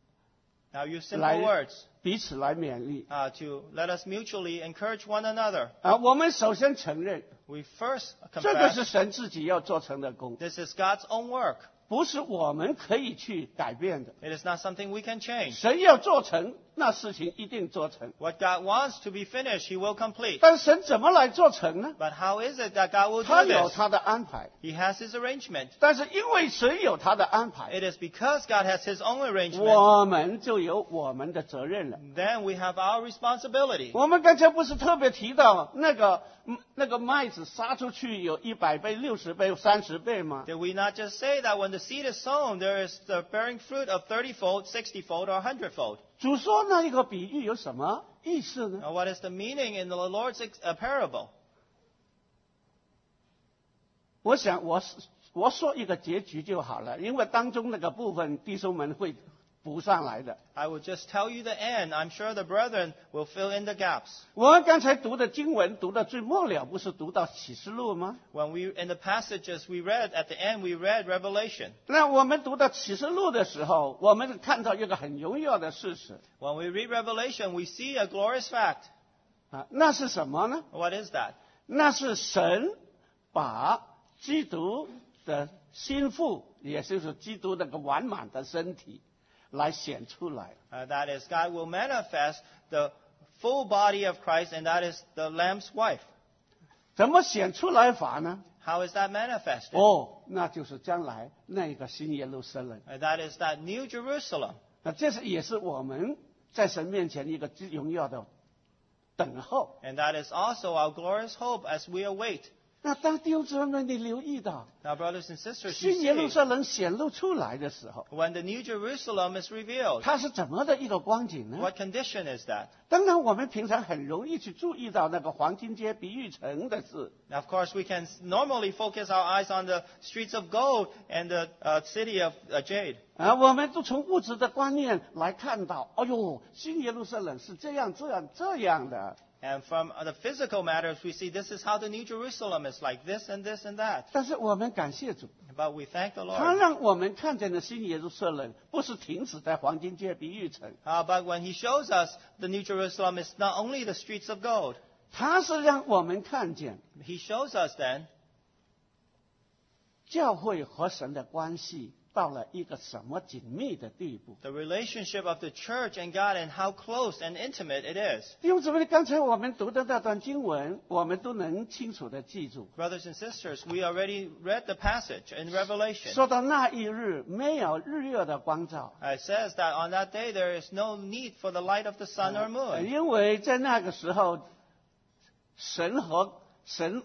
now use simple 来 words 彼此来勉励 uh, to let us mutually encourage one another. 啊！我们首先承认， We first 这个 confess 是神自己要做成的功， this is God's own work. 不是我们可以去改变的。 It is not something we can change. 神要做成，那事情一定做成。 What God wants to be finished, He will complete. 但神怎么来做成呢？ But how is it that God will 他 do 有 this? 他的安排， He has His arrangement. 但是因为神有他的安排， It is because God has His own arrangement. 我们就有我们的责任了。 Then we have our responsibility. 我们刚才不是特别提到那个嗯那个麦子撒出去有一百倍、六十倍、三十倍吗？ Did we not just say that when the seed is sown, there is the bearing fruit of thirty-fold, sixty-fold, or one hundred-fold? 主说那一个比喻有什么意思呢？ Now, what is the meaning in the Lord's ex- uh, parable? 我想我是我说一个结局就好了，因为当中那个部分弟兄们会补上来的。 I will just tell you the end. I'm sure the brethren will fill in the gaps. 我们刚才读的经文读到最末了，不是读到启示录吗？ When we, in the passages we read, at the end we read Revelation. 那我们读到启示录的时候，我们看到一个很荣耀的事实 When we read Revelation, we see a glorious fact. 啊，那是什么呢？ What is that? 那是神把基督的心腹，也就是基督那个完满的身体，来显出来。 Uh, that is, God will manifest the full body of Christ, and that is the Lamb's wife. 怎么显出来法呢？ How is that manifested? 哦，那就是将来那个新耶路撒冷。 Uh, that is that New Jerusalem. 那这是也是我们在神面前一个最荣耀的等候。 And that is also our glorious hope as we await. 那当弟兄姊妹们，你留意到 Now, brothers and sisters, you 新耶路 see, 撒冷显露出来的时候， when the New Jerusalem is revealed, 它是怎么的一个光景呢？ what condition is that? 当然，我们平常很容易去注意到那个黄金街比喻城的事， Now, of course, we can normally focus our eyes on the streets of gold and the uh, city of uh, jade. 啊，我们都从物质的观念来看到，哎呦，新耶路撒冷是这样、这样、这样的。 And from uh, the physical matters, we see this is how the New Jerusalem is, like this and this and that. 但是我们感谢主， But we thank the 他 Lord. 让我们看见的新耶路撒冷，不是停止在黄金街比喻城， Uh, but when He shows us the New Jerusalem is not only the streets of gold, 他是让我们看见 He shows us then 教会和神的关系到了一个什么紧密的地步。 the relationship of the church and God and how close and intimate it is. 弟兄姊妹，刚才我们读的那段经文，我们都能清楚的记住。 Brothers and sisters, we already read the passage in Revelation. 说到那一日没有日月的光照， It says that on that day there is no need for the light of the sun or moon. 因为在那个时候，神和神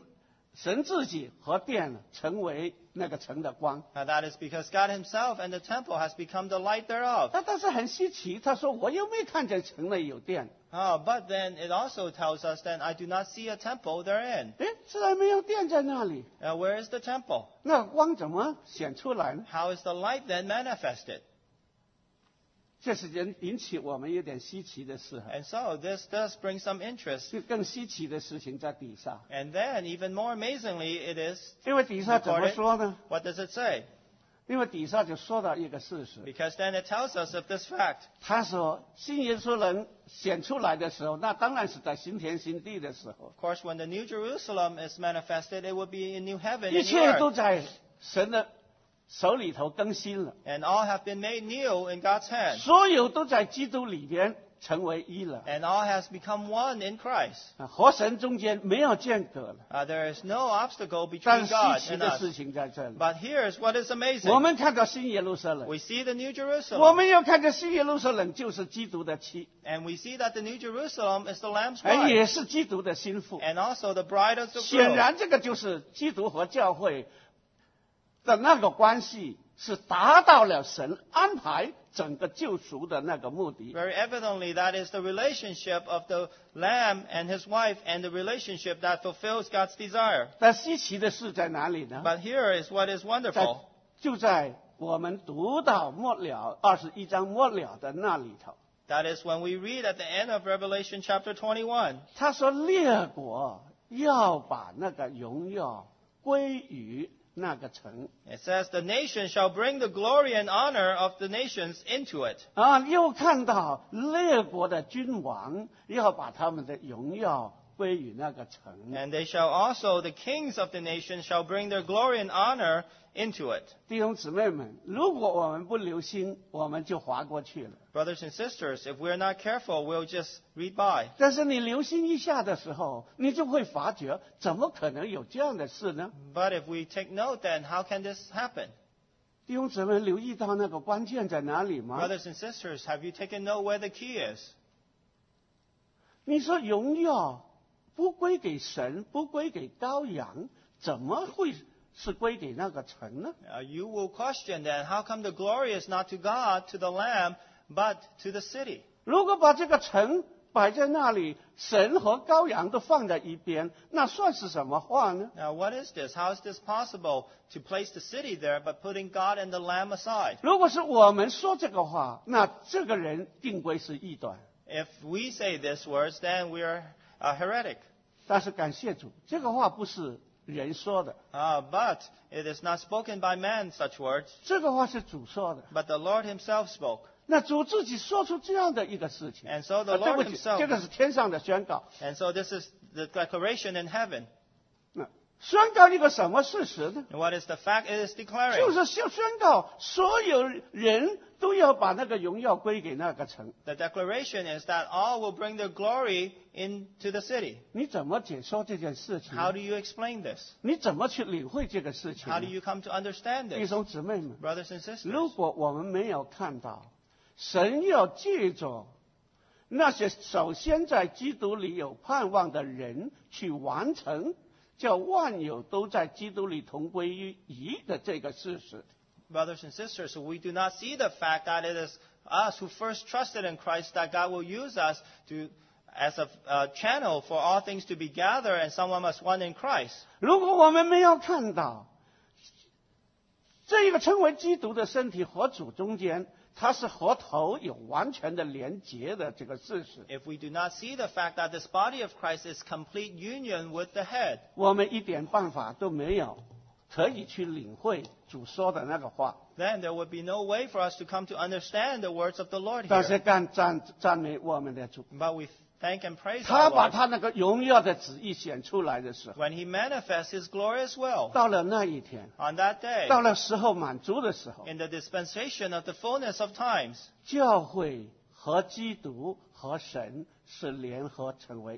神自己和殿成为那个城的光。 And that is because God himself and the temple has become the light thereof. 但但是很稀奇，他说我又没看见城内有殿。 Oh, but then it also tells us that I do not see a temple therein. 哎，自然没有殿在那里， Now, where is the temple? 那光怎么显出来呢？ How is the light then manifested? 这是引引起我们有点稀奇的事。 And so this does bring some interest. 就更稀奇的事情在底下， And then, even more amazingly, it is, 因为底下怎么说呢？ what does it say? 因为底下就说到一个事实， Because then it tells us of this fact. 他说新耶稣人显出来的时候，那当然是在新天新地的时候， Of course, when the New Jerusalem is manifested, it will be in new heaven 一 and new 切都 earth. 在神的手里头更新了， And all have been made new in God's hand. 所有都在基督里边成为一了， And all has become one in Christ. 啊和神中间没有间隔了。 Uh, there is no obstacle 但 between 稀 God 奇 and 的 us. 事情在这里， But here's what is 我 amazing. 们看到新耶路撒冷， We see the New 我 Jerusalem. 们要看见新耶路撒冷就是基督的妻， And we see that the New Jerusalem is the Lamb's 而 bride. 也是基督的心腹。 And also the bride of the 显 groom. 然，这个就是基督和教会的那个关系，是达到了神安排整个救赎的那个目的。 Very evidently, that is the relationship of the Lamb and his wife and the relationship that fulfills God's desire. 但稀奇的是在哪里呢？ But here is what is 在 wonderful. 就在我们读到末了二十一章末了的那里头， That is when we read at the end of Revelation chapter twenty-one. 他说列国要把那个荣耀归于那个城 It says, the nation shall bring the glory and honor of the nations into it. 啊，又看到列国的君王要把他们的荣耀归于那个城。 And they shall also, the kings of the nation shall bring their glory and honor into it. 弟兄姊妹们，如果我们不留心，我们就划过去了。 Brothers and sisters, if we're not careful, we'll just read by. 但是你留心一下的时候，你就会发觉，怎么可能有这样的事呢？ But if we take note, then how can this happen? 弟兄姊妹，留意到那个关键在哪里吗？ Brothers and sisters, have you taken note where the key is? 你说荣耀不归给神，不归给羔羊，怎么会是归给那个城呢？ Uh, you will question then, how come the glory is not to God, to the Lamb, but to the city? 如果把这个城摆在那里，神和羔羊都放在一边，那算是什么话呢？ Now, what is this? How is this possible to place the city there, but putting God and the Lamb aside? 如果是我们说这个话，那这个人定归是异端。 If we say these words, then we are a heretic. 但是感谢主，这个话不是人说的， Uh, but it is not spoken by man, such words, 这个话是主说的。 but the Lord himself spoke. 那主自己说出这样的一个事情， And so the 啊对不 Lord 起， himself, 这个是天上的宣告。 and so this is the declaration in heaven. 那宣告一个什么事实呢？ And what is the fact? It is 就 declaring. 是宣宣告所有人都要把那个荣耀归给那个城。 The declaration is that all will bring their glory into the city. 你怎么解说这件事情？ How do you explain this? 你怎么去领会这个事情呢？ How do you come to understand 弟 this? 兄姊妹们， Brothers and sisters, 如果我们没有看到神要借着那些首先在基督里有盼望的人去完成，叫万有都在基督里同归于一的这个事实， brothers and sisters, we do not see the fact that it is us who first trusted in Christ that God will use us to as a uh, channel for all things to be gathered and someone must one in Christ. 如果我们没有看到这一个称为基督的身体和主中间，它是和头有完全的连结的这个事实， If we do not see the fact that this body of Christ is complete union with the head, 我们一点办法都没有可以去领会主说的那个话。 then there would be no way for us to come to understand the words of the Lord 但是 here. 干赞赞美我们的主， But we thank and praise 他 our 把 Lord 他那个荣耀的旨意显出来的时候， when He manifests His glorious will 到了那一天， on that day, 到了时候满足的时候， in the dispensation of the fullness of times, 教会和基督和神是联合成为一。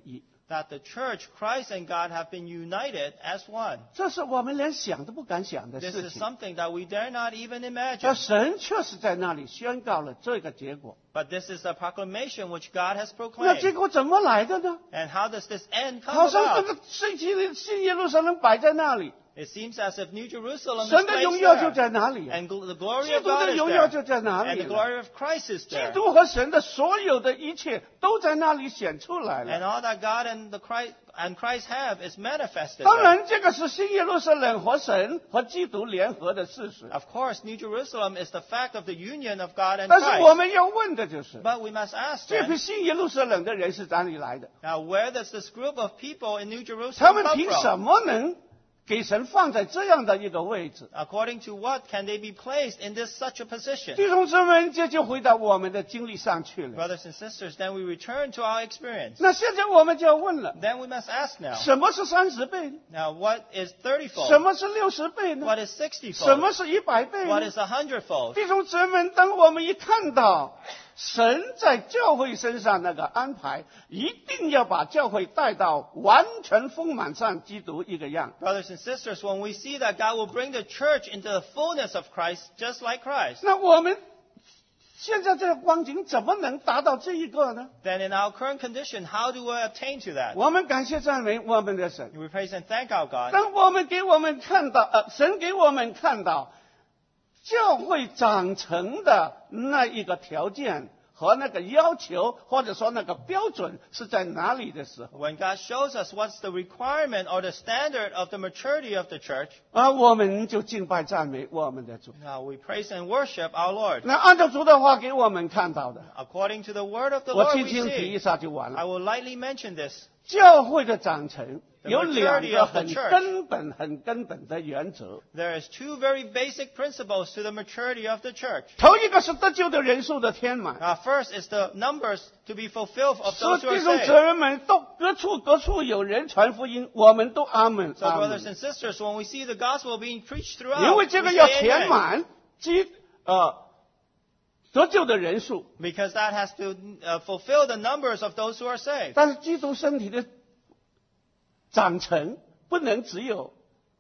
that the church, Christ and God have been united as one. 这是我们连想都不敢想的 This 事 is 情。 something that we dare not even 而 imagine. 神确实在那里宣告了这个结果。 But this is the proclamation which God has 那结 proclaimed. 果怎么来的呢？ And how does this end come 好像这 about? 个新新新耶路撒冷摆在那里， It seems as if New Jerusalem is 神的 placed 荣耀就 there. 在哪里啊？ And gl- the glory 基 of 督 God 的 is 荣耀 there. 就在哪 And 里 the 了？ glory of Christ is 基 there. 督和神的所有的一切都在那里显出来 And 了。 all that God and the Christ and Christ have is manifested 当 there. 然，这个是新耶路撒冷和神和基督联合的事实。 Of course, New Jerusalem is the fact of the union of God and 但是我 Christ. 们要问的就是， But we must ask 这批 then, 新耶路撒冷的人是哪里来的？ now where does this group of people in New 他 Jerusalem 们 come 凭 from? 什么能给神放在这样的一个位置？ According to what can they be placed in this such a position? 弟兄姊妹，这就回到我们的经历上去了。 Brothers and sisters, then we return to our experience. 那现在我们就要问了： Then we must ask now, 什么是三十倍呢？ now what is 什 thirty-fold? 么是六十倍呢？ What is 什 sixty-fold? 么是一百倍 What 呢？ is a hundredfold? 弟兄姊妹，当我们一看到神在教会身上那个安排，一定要把教会带到完全丰满上基督一个样。 Brothers and sisters, when we see that God will bring the church into the fullness of Christ, just like Christ, 那我们现在这个光景怎么能达到这一个呢？ then in our current condition, how do we obtain to that? 我们感谢赞美我们的神。 We praise and thank our God. 当我们给我们看到，呃，神给我们看到教会长成的那一个条件和那个要求，或者说那个标准是在哪里的时候， When God shows us what's the requirement or the standard of the maturity of the church, 啊，我们就敬拜赞美我们的主。 now we praise and worship our Lord. 那按照主的话给我们看到的， According to the word of the 我 Lord 轻 we 轻提一 see. 下就完 I 了。 will lightly mention this. 教会的长成 The 有两 maturity 个 of the 很 church. 根本、很根本的原则。 There is two very basic principles to the maturity of the church. 头一个是得救的人数的填满。 Now, first is the numbers to be fulfilled of 所以 those who are 弟兄 saved. 姊妹们都各处各处有人传福音，我们都阿门 So, 阿 brothers 门。 and sisters, when we see the gospel being preached 因 throughout, 为 we 这个 say 要填 amen. 满基呃得救的人数， Because that has to uh, fulfill the numbers of those who are saved. 但是基督身体的长成不能只有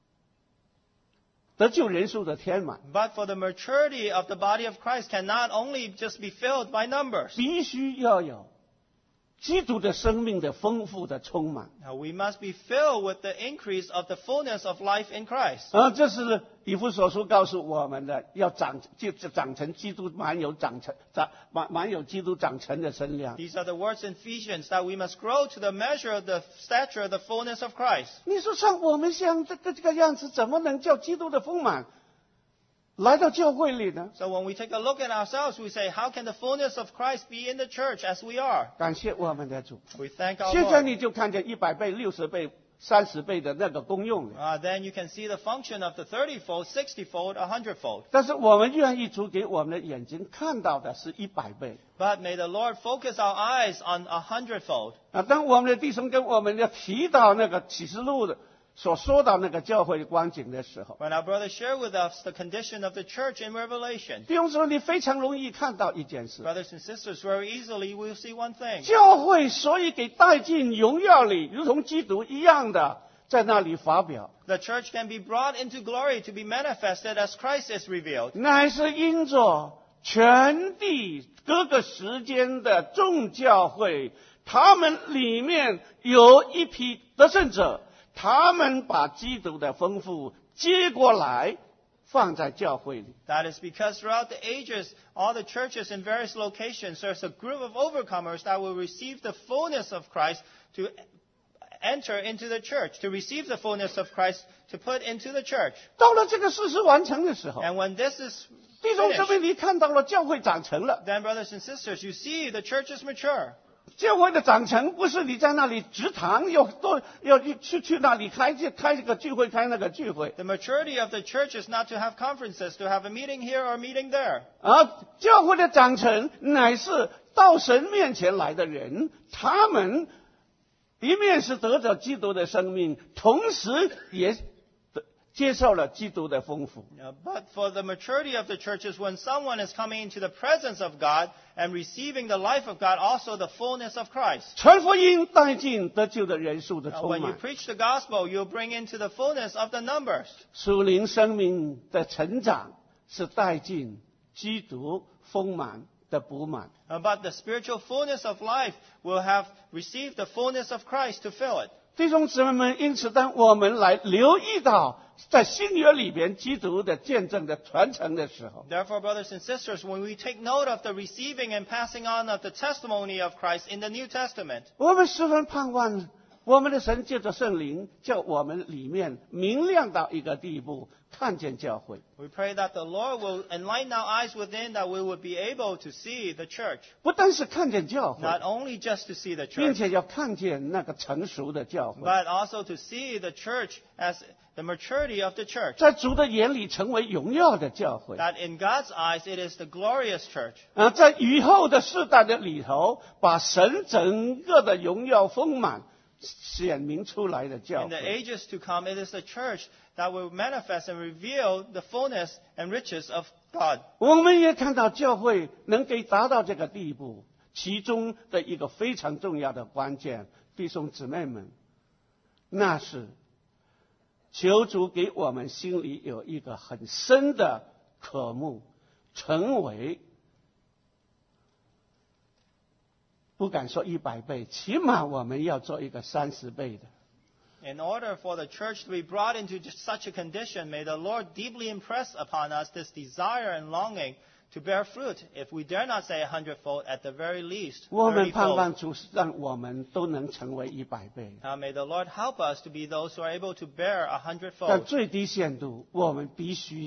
得救人数的填满， But for the maturity of the body of Christ cannot only just be filled by numbers. 必须要有基督的生命的丰富的充满。 Now, we must be filled with the increase of the fullness of life in Christ. 啊，这是以弗所书告诉我们的，要长就就长成基督满有长成长满满有基督长成的身量。 These are the words in Ephesians that we must grow to the measure of the stature of the fullness of Christ. 你说像我们像这个这个样子，怎么能叫基督的丰满来到教会里呢？ So when we take a look at ourselves, we say, how can the fullness of Christ be in the church as we are? 感谢我们的主。 We thank our 现在 Lord. 你就看见一百倍、六十倍、三十倍的那个功用了。 Uh, then you can see the function of the thirty-fold, sixty-fold, a hundred-fold. 但是我们愿意主给我们的眼睛看到的是一百倍。 But may the Lord focus our eyes on a hundredfold. 啊，当我们的弟兄跟我们要提到那个启示录的所说到那个教会的光景的时候， When our brothers share with us the condition of the church in Revelation, 弟兄说你非常容易看到一件事： brothers and sisters, very easily we'll see one thing. 教会所以给带进荣耀里，如同基督一样的在那里发表， The church can be brought into glory to be manifested as Christ is revealed. 乃是因着全地各个时间的众教会，他们里面有一批得胜者。他们把基督的丰富接过来，放在教会里。 That is because throughout the ages, all the churches in various locations, there's a group of overcomers that will receive the fullness of Christ to enter into the church, to receive the fullness of Christ to put into the church. 到了这个事实完成的时候， And when this is 弟兄姊妹， finished, 你看到了教会长成了。 then brothers and sisters, you see the church is mature. 教会的长成不是你在那里植堂，要多要去去那里开这开这个聚会，开那个聚会。 The maturity of the church is not to have conferences, to have a meeting here or a meeting there. 而教会的长成乃是到神面前来的人，他们一面是得着基督的生命，同时也接受了基督的丰富。 Uh, But for the maturity of the church is when someone is coming into the presence of God and receiving the life of God, also the fullness of Christ. 传福音带进得救的人数的 Uh, 充 When you 满， preach the gospel, you'll bring into the fullness of the numbers. 属灵生命的成长是带进基督丰满的补满。 Uh, But the spiritual fullness of life will have received the fullness of Christ to fill it. 弟兄姊妹们，因此当我们来留意到在新约里边基督的见证的传承的时候， Therefore, brothers and sisters, when we take note of the receiving and passing on of the testimony of Christ in the New Testament, 我们十分盼望我们的神借着圣灵，叫我们里面明亮到一个地步，看见教会。 we pray that the Lord will enlighten our eyes within, that we would be able to see the church. 不但是看见教会， Not only just to see the 并 church, 且要看见那个成熟的教会， but also to see the church as the maturity of the church. 在主的眼里成为荣耀的教会。 That in God's eyes, it is the glorious church. 啊，在以后的世代的里头，把神整个的荣耀丰满显明出来的教 In the 会。 ages to come, it is the church that will manifest and reveal the fullness and riches of God. 我们也看到教会能够达到这个地步，其中的一个非常重要的关键，弟兄姊妹们，那是求主给我们心里有一个很深的渴慕，成为不敢说一百倍，起码我们要做一个三十倍的。 In order for the church to be brought into just such a condition, may the Lord deeply impress upon us this desire and longing to bear fruit. If we dare not say a hundredfold, at the very least, 我们盼 thirtyfold. 望主让我们都能成为一百倍， Now may the Lord help us to be those who are able to bear a 但 hundredfold. 最低限度，我们必须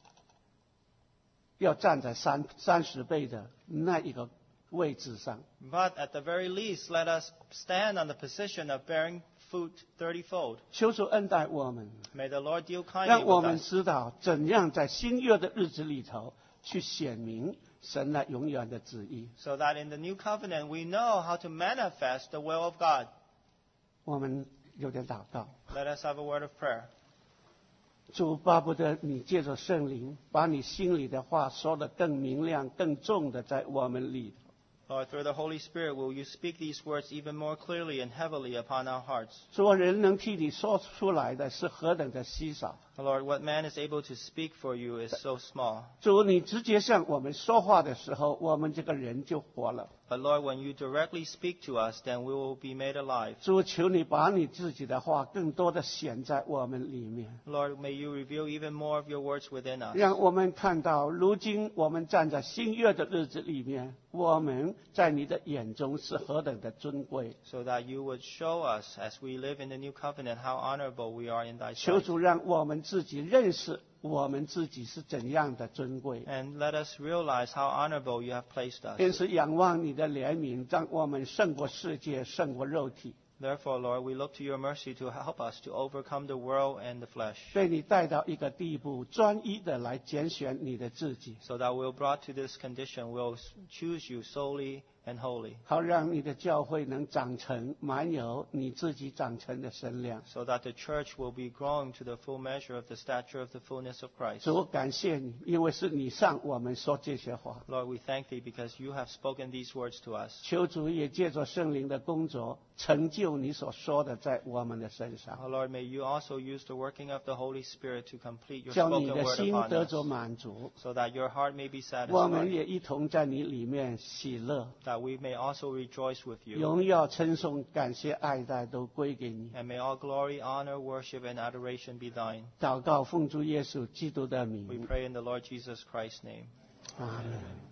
要站在三三十倍的那一个位置上。 But at the very least, let us stand on the position of bearing fruit thirtyfold. 求主恩待我们， May the Lord deal 让 kindly 我 with 们 us. 知道怎样在新约的日子里头去显明神那永远的旨意。 So that in the new covenant, we know how to manifest the will of God. 我们有点祷告， Let us have a word of prayer. 主巴不得你借着圣灵，把你心里的话说得更明亮、更重的在我们里头。 Lord, through the Holy Spirit, will you speak these words even more clearly and heavily upon our hearts? 做人能替你说出来的是何等的稀少。 Lord, what man is able to speak for you is so small. 主，你直接向我们说话的时候，我们这个人就活了。 But Lord, when you directly speak to us, then we will be made alive. 主，求你把你自己的话更多的显在我们里面， Lord, may you reveal even more of your words within us. 让我们看到，如今我们站在新约的日子里面，我们在你的眼中是何等的尊贵。 So that you would show us, as we live in the new covenant, how honorable we are in thy 求 sight. 主让我们自己认识我们自己是怎样的尊贵。 And let us realize how honorable you have placed us. 因此，仰望你的怜悯，让我们胜过世界，胜过肉体， Therefore, Lord, we look to your mercy to help us to overcome the world and the flesh, 被你带到一个地步，专一的来拣选你的自己， so that we're brought to this condition, we'll choose you solely and wholly, 好让你的教会能长成满有你自己长成的身量。 so that the church will be growing to the full measure of the stature of the fullness of Christ. 主，感谢你，因为是你向我们说这些话。 Lord, we thank thee because you have spoken these words to us. 求主也借着圣灵的工作，成就你所说的在我们的身上， Oh, Lord, may you also use the working of the Holy Spirit to complete your 叫你 spoken 的 word 心 upon 得 us, 着满足， so that your heart may be 我们 satisfied, 也一同在你里面喜乐。 that we may also rejoice with you. 荣耀、称颂、感谢、爱戴都归给你。 And may all glory, honor, worship, and adoration be thine. 祷告奉主耶稣基督的 We 名， pray in the Lord Jesus Christ's name. 阿门。